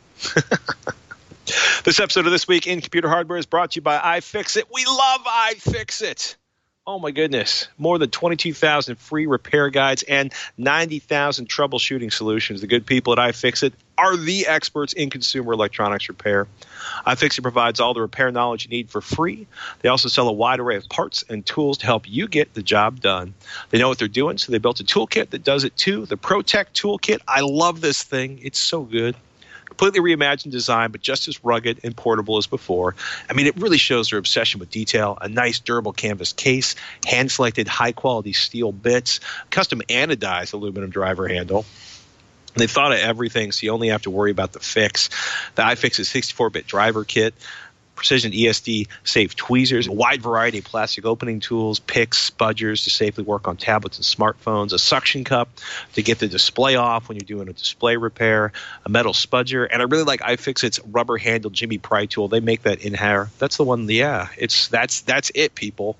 This episode of This Week in Computer Hardware is brought to you by iFixit. We love iFixit. Oh, my goodness. More than twenty-two thousand free repair guides and ninety thousand troubleshooting solutions. The good people at iFixit are the experts in consumer electronics repair. iFixit provides all the repair knowledge you need for free. They also sell a wide array of parts and tools to help you get the job done. They know what they're doing, so they built a toolkit that does it too. The ProTech Toolkit. I love this thing. It's so good. Completely reimagined design, but just as rugged and portable as before. I mean, it really shows their obsession with detail. A nice, durable canvas case, hand-selected, high-quality steel bits, custom anodized aluminum driver handle. They've thought of everything, so you only have to worry about the fix. The iFixit sixty-four bit driver kit, precision E S D safe tweezers, a wide variety of plastic opening tools, picks, spudgers to safely work on tablets and smartphones, a suction cup to get the display off when you're doing a display repair, a metal spudger, and I really like iFixit's rubber-handled Jimmy Pry tool. They make that in here. That's the one. Yeah, it's that's that's it, people.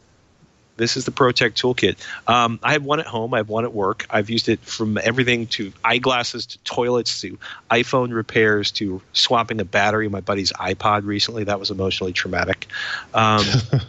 This is the ProTech Toolkit. Um, I have one at home. I have one at work. I've used it from everything to eyeglasses to toilets to iPhone repairs to swapping a battery in my buddy's iPod recently. That was emotionally traumatic. Um,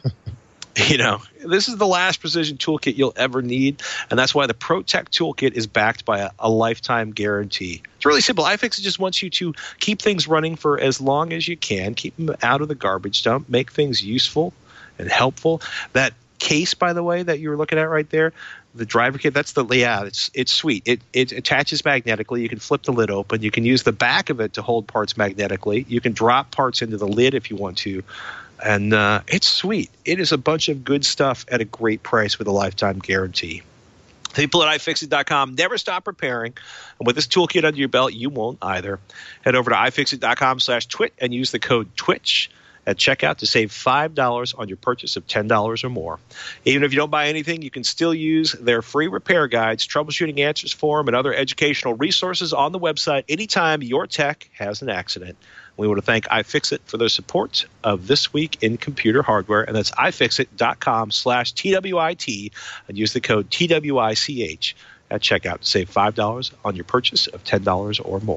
you know, this is the last precision toolkit you'll ever need, and that's why the ProTech Toolkit is backed by a, a lifetime guarantee. It's really simple. iFixit just wants you to keep things running for as long as you can, keep them out of the garbage dump, make things useful and helpful. That case, by the way, that you were looking at right there, the driver kit, that's the yeah, it's it's sweet. It it attaches magnetically. You can flip the lid open. You can use the back of it to hold parts magnetically. You can drop parts into the lid if you want to, and uh, it's sweet. It is a bunch of good stuff at a great price with a lifetime guarantee. The people at i fix it dot com never stop repairing, and with this toolkit under your belt, you won't either. Head over to i fix it dot com slash twit and use the code Twitch at checkout to save five dollars on your purchase of ten dollars or more. Even if you don't buy anything, you can still use their free repair guides, troubleshooting answers forum, and other educational resources on the website anytime your tech has an accident. We want to thank iFixit for their support of This Week in Computer Hardware, and that's i fix it dot com slash T W I T and use the code T W I C H at checkout to save five dollars on your purchase of ten dollars or more.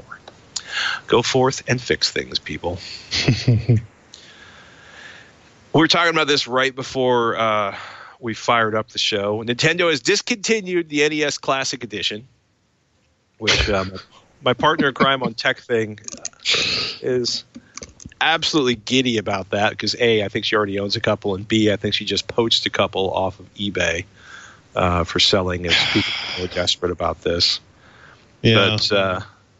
Go forth and fix things, people. We were talking about this right before uh, we fired up the show. Nintendo has discontinued the N E S Classic Edition, which um, my partner in crime on Tech Thing is absolutely giddy about that because, A, I think she already owns a couple, and B, I think she just poached a couple off of eBay uh, for selling, as people are desperate about this. Yeah. But, uh,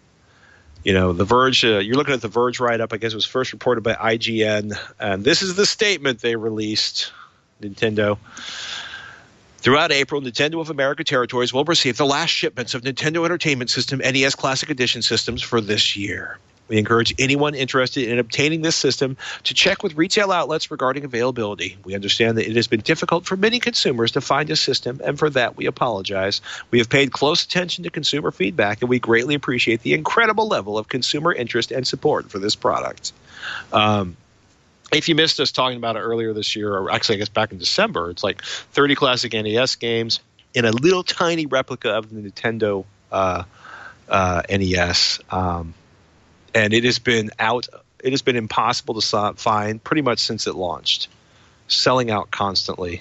you know, The Verge, uh, you're looking at The Verge write-up. I guess it was first reported by I G N. And this is the statement they released, Nintendo. Throughout April, Nintendo of America territories will receive the last shipments of Nintendo Entertainment System N E S Classic Edition systems for this year. We encourage anyone interested in obtaining this system to check with retail outlets regarding availability. We understand that it has been difficult for many consumers to find a system, and for that we apologize. We have paid close attention to consumer feedback, and we greatly appreciate the incredible level of consumer interest and support for this product. Um, if you missed us talking about it earlier this year, or actually I guess back in December, it's like thirty classic N E S games in a little tiny replica of the Nintendo uh, uh, N E S. Um, And it has been out. It has been impossible to find pretty much since it launched, selling out constantly.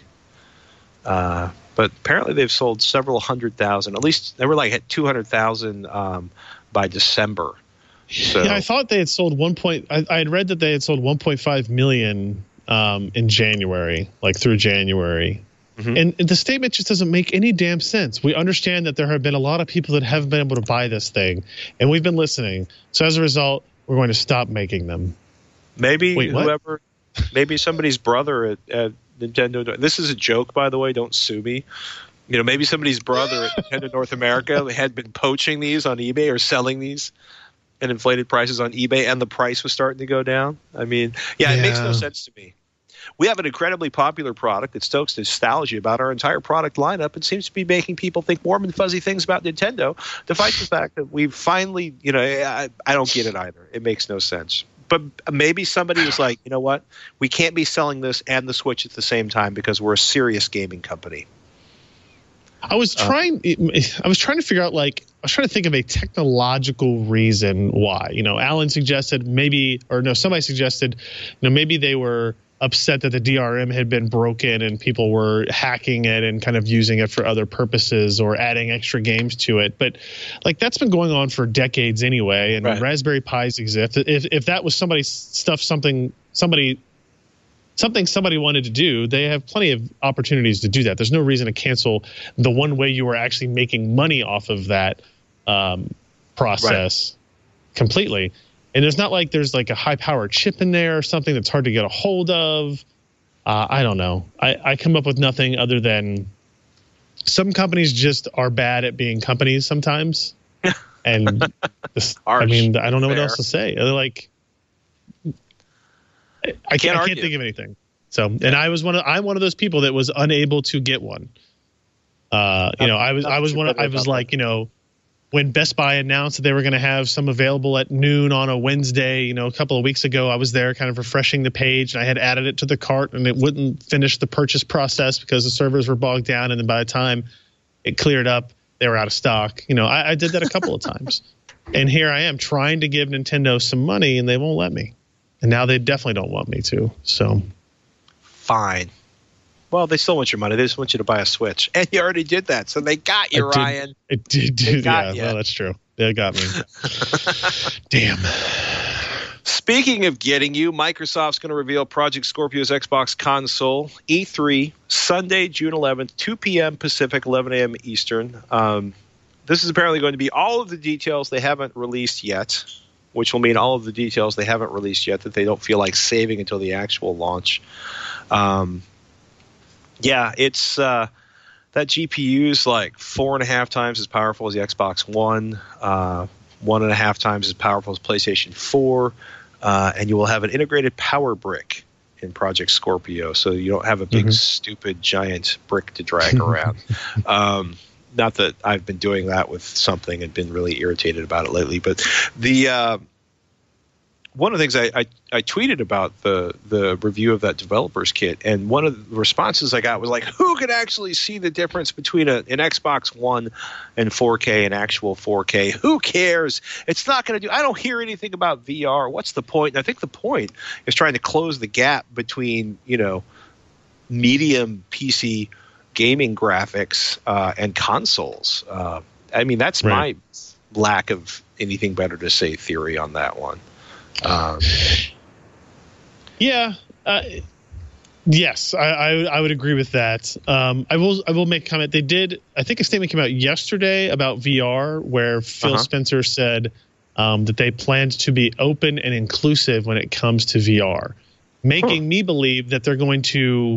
Uh, but apparently, they've sold several hundred thousand. At least they were like at two hundred thousand um, by December. So, yeah, I thought they had sold one point. I, I had read that they had sold one point five million um, in January, like through January. Mm-hmm. And the statement just doesn't make any damn sense. We understand that there have been a lot of people that haven't been able to buy this thing, and we've been listening. So as a result, we're going to stop making them. Maybe Wait, whoever, maybe somebody's brother at, at Nintendo. This is a joke, by the way. Don't sue me. You know, maybe somebody's brother at Nintendo North America had been poaching these on eBay or selling these at inflated prices on eBay, and the price was starting to go down. I mean, yeah, it yeah. makes no sense to me. We have an incredibly popular product that stokes nostalgia about our entire product lineup and seems to be making people think warm and fuzzy things about Nintendo, despite the fact that we've finally, you know, I, I don't get it either. It makes no sense. But maybe somebody was like, you know what? We can't be selling this and the Switch at the same time because we're a serious gaming company. I was trying. Uh, I was trying to figure out, like, I was trying to think of a technological reason why. You know, Alan suggested maybe, or no, somebody suggested, you know, maybe they were upset that the D R M had been broken and people were hacking it and kind of using it for other purposes or adding extra games to it. But like that's been going on for decades anyway. And right. Raspberry Pis exist. If if that was somebody's stuff, something somebody. Something somebody wanted to do, they have plenty of opportunities to do that. There's no reason to cancel the one way you were actually making money off of that um, process right. completely. And it's not like there's like a high-powered chip in there or something that's hard to get a hold of. Uh, I don't know. I, I come up with nothing other than some companies just are bad at being companies sometimes. And this, I mean, I don't know Fair. what else to say. They're like, I can't, I can't think of anything. So, and I was one of I'm one of those people that was unable to get one. Uh, you know, I was I was one of, I was like, you know, when Best Buy announced that they were going to have some available at noon on a Wednesday, you know, a couple of weeks ago, I was there kind of refreshing the page and I had added it to the cart and it wouldn't finish the purchase process because the servers were bogged down. And then by the time it cleared up, they were out of stock. You know, I, I did that a couple of times. And here I am trying to give Nintendo some money and they won't let me. And now they definitely don't want me to. So, fine. Well, they still want your money. They just want you to buy a Switch, and you already did that. So they got you, did, Ryan. It did. They got yeah, you. Well, that's true. They got me. Damn. Speaking of getting you, Microsoft's going to reveal Project Scorpio's Xbox console E three Sunday, June eleventh, two p.m. Pacific, eleven a.m. Eastern. Um, this is apparently going to be all of the details they haven't released yet, which will mean all of the details they haven't released yet that they don't feel like saving until the actual launch. Um, yeah, it's uh, that G P U is like four and a half times as powerful as the Xbox One, uh, one and a half times as powerful as PlayStation four, uh, and you will have an integrated power brick in Project Scorpio, so you don't have a big, mm-hmm. stupid, giant brick to drag around. Um, Not that I've been doing that with something and been really irritated about it lately, but the uh, one of the things I, I, I tweeted about the the review of that developer's kit, and one of the responses I got was like, who can actually see the difference between a, an Xbox One and four K and actual four K? Who cares? It's not going to do – I don't hear anything about V R. What's the point? And I think the point is trying to close the gap between, you know, medium P C – gaming graphics uh, and consoles. Uh, I mean, that's right. my lack of anything better to say theory on that one. Um, yeah. Uh, yes, I, I, I would agree with that. Um, I will I will make a comment. They did, I think a statement came out yesterday about V R where Phil uh-huh. Spencer said um, that they planned to be open and inclusive when it comes to V R, making huh. me believe that they're going to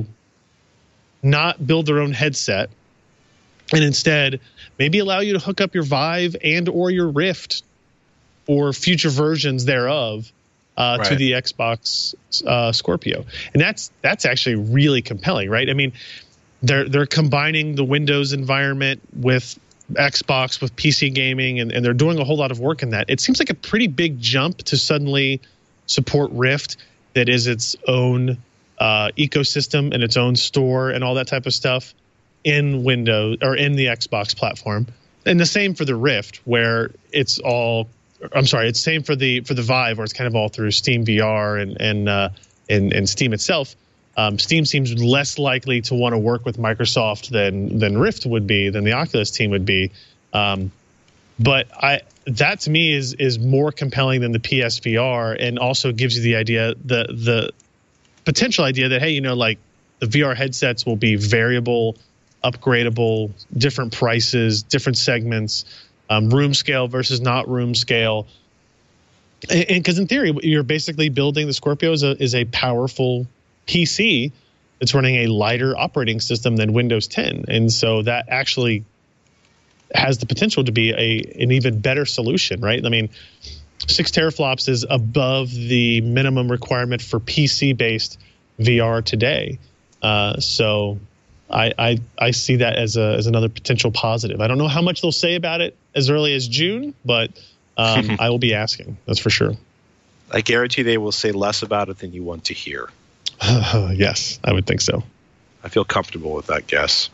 not build their own headset and instead maybe allow you to hook up your Vive and or your Rift or future versions thereof uh, right. to the Xbox uh, Scorpio. And that's that's actually really compelling, right? I mean, they're they're combining the Windows environment with Xbox, with P C gaming, and, and they're doing a whole lot of work in that. It seems like a pretty big jump to suddenly support Rift that is its own Uh, ecosystem and its own store and all that type of stuff in Windows or in the Xbox platform, and the same for the Rift, where it's all. I'm sorry, it's same for the for the Vive, where it's kind of all through Steam V R and and uh, and, and Steam itself. Um, Steam seems less likely to want to work with Microsoft than than Rift would be, than the Oculus team would be. Um, but I that to me is is more compelling than the P S V R, and also gives you the idea the the. potential idea that, hey, you know, like the V R headsets will be variable, upgradable, different prices, different segments, um, room scale versus not room scale. And because in theory, you're basically building the Scorpio is a, is a powerful P C that's running a lighter operating system than Windows ten. And so that actually has the potential to be a an even better solution, right? I mean, six teraflops is above the minimum requirement for P C-based V R today. Uh, so I, I I see that as a as another potential positive. I don't know how much they'll say about it as early as June, but um, I will be asking. That's for sure. I guarantee they will say less about it than you want to hear. Uh, yes, I would think so. I feel comfortable with that guess.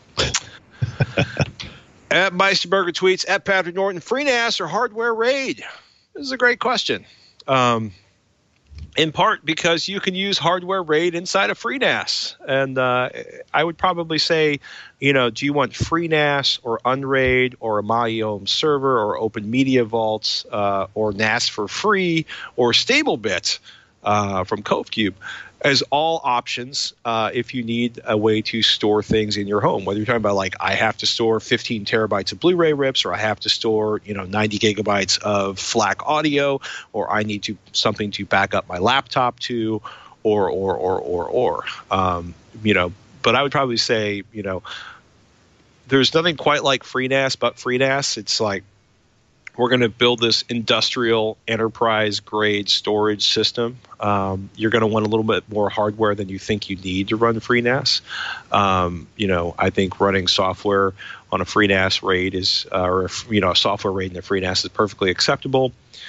At Meisterberger tweets, at Patrick Norton, FreeNAS or hardware RAID? This is a great question. Um, in part because you can use hardware RAID inside of FreeNAS. And uh, I would probably say, you know, do you want FreeNAS or Unraid or a Mahi-Ohm server or Open Media Vault uh, or N A S for free or StableBit uh, from CoveCube? As all options, uh, if you need a way to store things in your home, whether you're talking about like I have to store fifteen terabytes of Blu-ray rips, or I have to store you know ninety gigabytes of FLAC audio, or I need to something to back up my laptop to, or or or or or um, you know. But I would probably say you know there's nothing quite like FreeNAS, but FreeNAS. It's like we're going to build this industrial enterprise grade storage system. Um, you're going to want a little bit more hardware than you think you need to run FreeNAS. Um, you know, I think running software on a FreeNAS RAID is, uh, or you know, a software RAID in a FreeNAS is perfectly acceptable.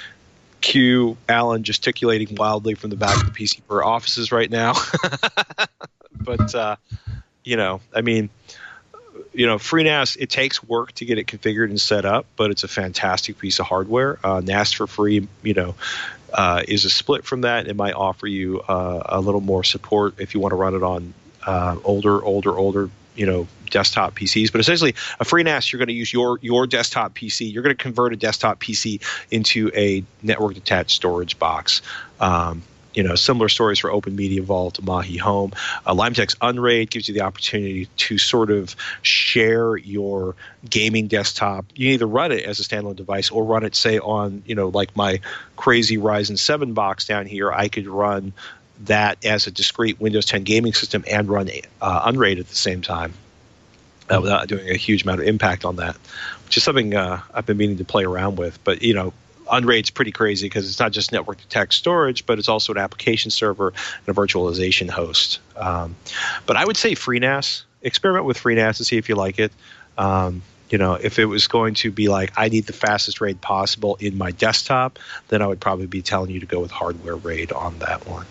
Cue Alan gesticulating wildly from the back of the P C per offices right now. But uh, you know, I mean. You know, FreeNAS, it takes work to get it configured and set up, but it's a fantastic piece of hardware. Uh, N A S for free, you know, uh, is a split from that. It might offer you uh, a little more support if you want to run it on uh, older, older, older, you know, desktop P Cs. But essentially, a FreeNAS, you're going to use your your desktop P C. You're going to convert a desktop P C into a network-attached storage box. Um, You know, similar stories for Open Media Vault, Mahi-Home. Uh, LimeTech's Unraid gives you the opportunity to sort of share your gaming desktop. You either run it as a standalone device or run it, say, on, you know, like my crazy Ryzen seven box down here. I could run that as a discrete Windows ten gaming system and run uh, Unraid at the same time uh, without doing a huge amount of impact on that, which is something uh, I've been meaning to play around with. But, you know, Unraid's pretty crazy because it's not just network detect storage, but it's also an application server and a virtualization host. Um, but I would say FreeNAS. Experiment with FreeNAS and see if you like it. Um, you know, if it was going to be like I need the fastest RAID possible in my desktop, then I would probably be telling you to go with hardware RAID on that one.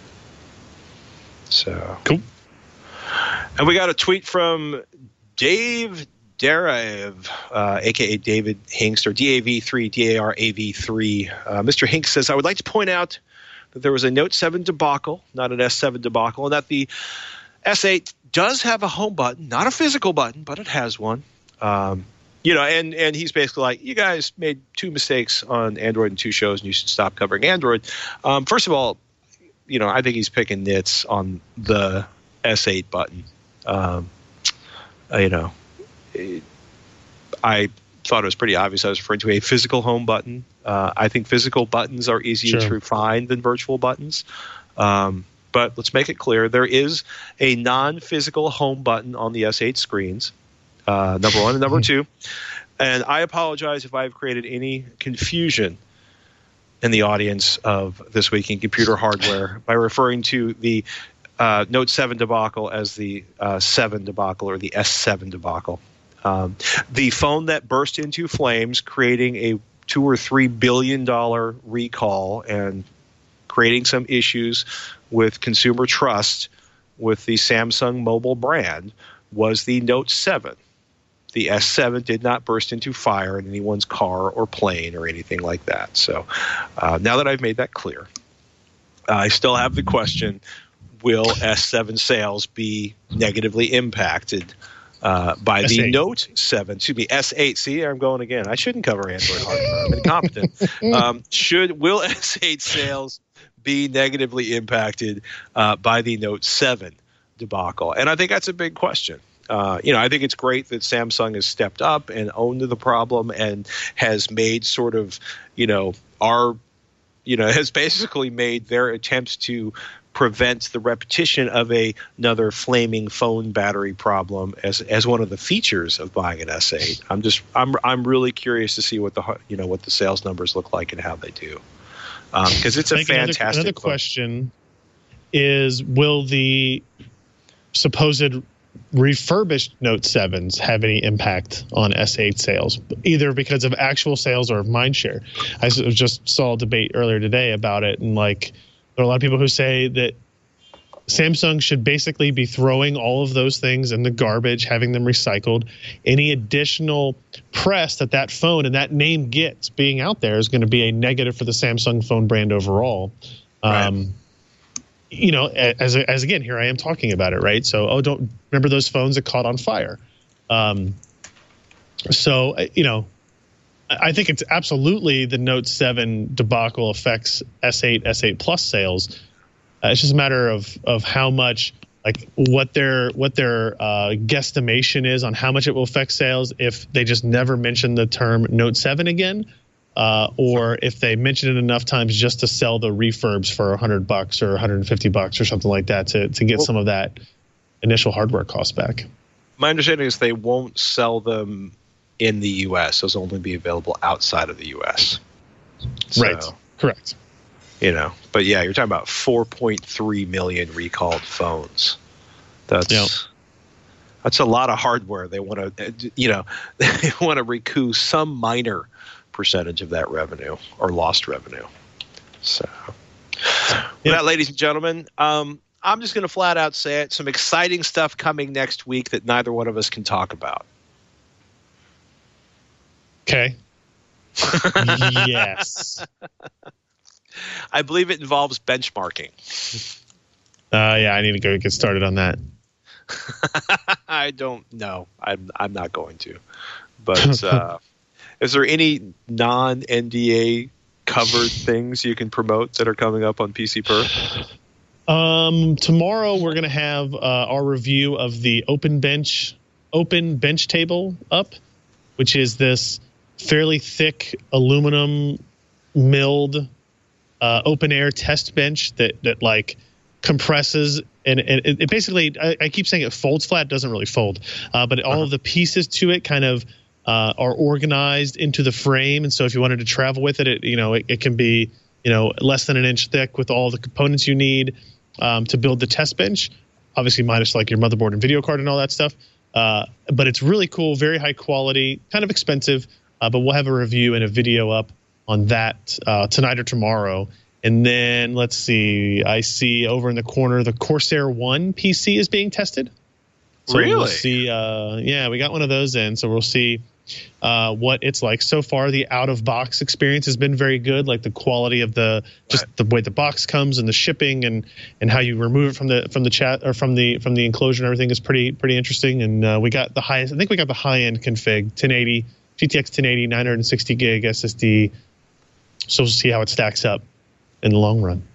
So cool. And we got a tweet from Dave Darav, uh, a k a. David Hinkst, or D A V three, D A R A V three. Uh, Mister Hinkst says, I would like to point out that there was a Note seven debacle, not an S seven debacle, and that the S eight does have a home button, not a physical button, but it has one. Um, you know, and, and he's basically like, you guys made two mistakes on Android in two shows, and you should stop covering Android. Um, first of all, you know, I think he's picking nits on the S eight button. Um, you know, I thought it was pretty obvious I was referring to a physical home button. Uh, I think physical buttons are easier Sure. to find than virtual buttons. Um, but let's make it clear, there is a non-physical home button on the S eight screens, uh, number one. And number two, and I apologize if I've created any confusion in the audience of This Week in Computer Hardware by referring to the uh, Note seven debacle as the uh, seven debacle or the S seven debacle. Um, the phone that burst into flames, creating a two or three billion dollar recall and creating some issues with consumer trust with the Samsung mobile brand, was the Note seven. The S seven did not burst into fire in anyone's car or plane or anything like that. So uh, now that I've made that clear, I still have the question, will S seven sales be negatively impacted Uh, by S eight. the Note seven, excuse me, S eight. See, I'm going again. I shouldn't cover Android hardware. I'm incompetent. um, should will S eight sales be negatively impacted uh, by the Note seven debacle? And I think that's a big question. Uh, you know, I think it's great that Samsung has stepped up and owned the problem and has made sort of, you know, our, you know, has basically made their attempts to prevent the repetition of a, another flaming phone battery problem as as one of the features of buying an S eight. I'm just I'm I'm really curious to see what the you know what the sales numbers look like and how they do, because um, it's a I think another, fantastic. Another phone. question is: will the supposed refurbished Note sevens have any impact on S eight sales, either because of actual sales or mind share. I just saw a debate earlier today about it, and like there are a lot of people who say that Samsung should basically be throwing all of those things in the garbage, having them recycled. Any additional press that that phone and that name gets being out there is going to be a negative for the Samsung phone brand overall. Right. Um, you know, as as again, here I am talking about it, right? So, oh, don't remember those phones that caught on fire. Um, so, you know, I think it's absolutely the Note seven debacle affects S eight, S eight Plus sales. Uh, it's just a matter of of how much, like, what their what their uh, guesstimation is on how much it will affect sales if they just never mention the term Note seven again. Uh, or if they mention it enough times just to sell the refurbs for a hundred bucks or a hundred and fifty bucks or something like that to to get well, some of that initial hardware cost back. My understanding is they won't sell them in the U S. Those will only be available outside of the U S. So, right. Correct. You know, but yeah, you're talking about four point three million recalled phones. That's yep. that's a lot of hardware. They want to, you know, they want to recoup some minor percentage of that revenue or lost revenue. So, yeah. With that, ladies and gentlemen, um, I'm just going to flat out say it. Some exciting stuff coming next week that neither one of us can talk about. Okay. Yes. I believe it involves benchmarking. Uh, yeah, I need to go get started on that. I don't know. I'm I'm not going to. But uh, is there any non-N D A covered things you can promote that are coming up on P C Per? Um, tomorrow we're going to have uh, our review of the Open Bench Open Bench Table up, which is this fairly thick aluminum milled uh, open air test bench that that like compresses and, and it, it basically I, I keep saying it folds flat. It doesn't really fold, uh, but all uh-huh. of the pieces to it kind of uh, are organized into the frame. And so if you wanted to travel with it, it you know it, it can be you know less than an inch thick with all the components you need um, to build the test bench. Obviously, minus like your motherboard and video card and all that stuff. Uh, but it's really cool, very high quality, kind of expensive. Uh, but we'll have a review and a video up on that uh, tonight or tomorrow. And then let's see, I see over in the corner the Corsair One P C is being tested. So really? We'll see. Uh, yeah, we got one of those in, so we'll see uh, what it's like. So far, the out-of-box experience has been very good. Like the quality of the just right. the way the box comes and the shipping and and how you remove it from the from the chat or from the from the enclosure and everything is pretty pretty interesting. And uh, we got the highest. I think we got the high-end config, ten eighty G T X ten eighty, nine hundred sixty gig S S D. So we'll see how it stacks up in the long run.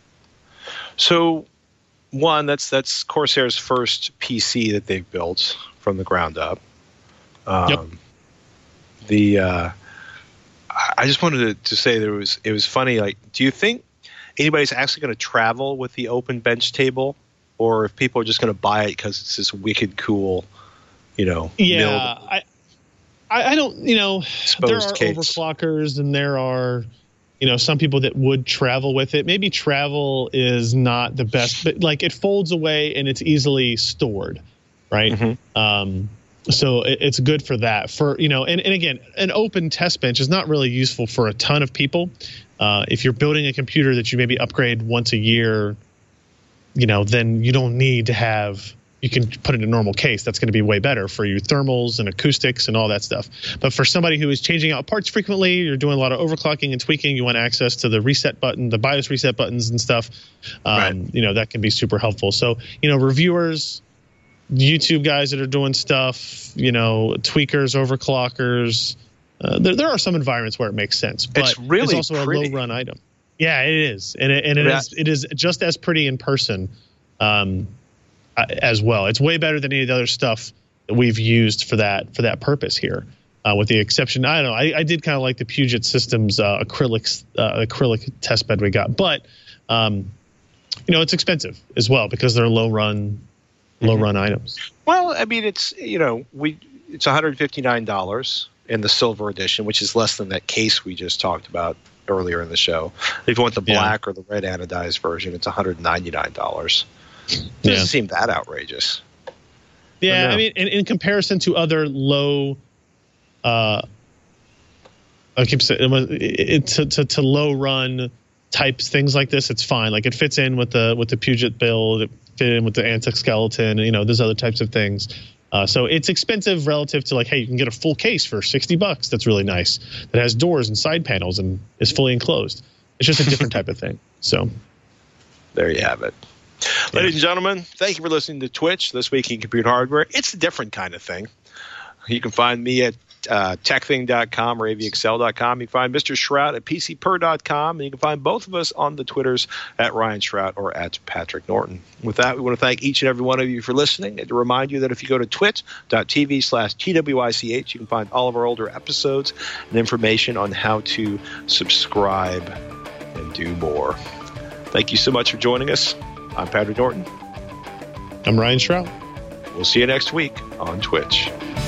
So, one, that's that's Corsair's first P C that they've built from the ground up. Um, yep. The uh, I just wanted to, to say there was it was funny. Like, do you think anybody's actually going to travel with the Open Bench Table, or if people are just going to buy it because it's this wicked cool, you know? Yeah, I, I don't. You know, there are case. overclockers and there are. You know, some people that would travel with it. Maybe travel is not the best, but like it folds away and it's easily stored, right? Mm-hmm. Um, so it, it's good for that. For you know, and, and again, an open test bench is not really useful for a ton of people. Uh, if you're building a computer that you maybe upgrade once a year, you know, then you don't need to have. You can put it in a normal case. That's going to be way better for you thermals and acoustics and all that stuff. But for somebody who is changing out parts frequently, you're doing a lot of overclocking and tweaking, you want access to the reset button, the BIOS reset buttons and stuff. Um, right. You know, that can be super helpful. So, you know, reviewers, YouTube guys that are doing stuff, you know, tweakers, overclockers, uh, there, there are some environments where it makes sense. But it's really it's also pretty. a low run item. Yeah, it is. And it, and it, is, it is just as pretty in person. Um, as well. It's way better than any of the other stuff that we've used for that for that purpose here, uh, with the exception. I don't know. I, I did kind of like the Puget Systems uh, acrylics uh, acrylic test bed we got, but um, you know it's expensive as well because they're low run low mm-hmm. run items. Well, I mean it's you know we it's one hundred fifty-nine dollars in the silver edition, which is less than that case we just talked about earlier in the show. If you want the black yeah. or the red anodized version, it's one hundred ninety-nine dollars. It doesn't yeah. seem that outrageous. Yeah, no. I mean, in, in comparison to other low, uh, I keep saying it, it, to, to to low run types things like this, it's fine. Like it fits in with the with the Puget build, it fit in with the Antec skeleton, you know, there's other types of things. Uh, so it's expensive relative to like, hey, you can get a full case for sixty bucks. That's really nice. That has doors and side panels and is fully enclosed. It's just a different type of thing. So there you have it. Yeah. Ladies and gentlemen, thank you for listening to Twitch This Week in Computer Hardware. It's a different kind of thing. You can find me at uh, tech thing dot com or A V Excel dot com. You can find Mister Shrout at P C per dot com. And you can find both of us on the Twitters at Ryan Shrout or at Patrick Norton. With that, we want to thank each and every one of you for listening. And to remind you that if you go to twit dot t v slash T W I C H, you can find all of our older episodes and information on how to subscribe and do more. Thank you so much for joining us. I'm Patrick Norton. I'm Ryan Shrout. We'll see you next week on Twitch.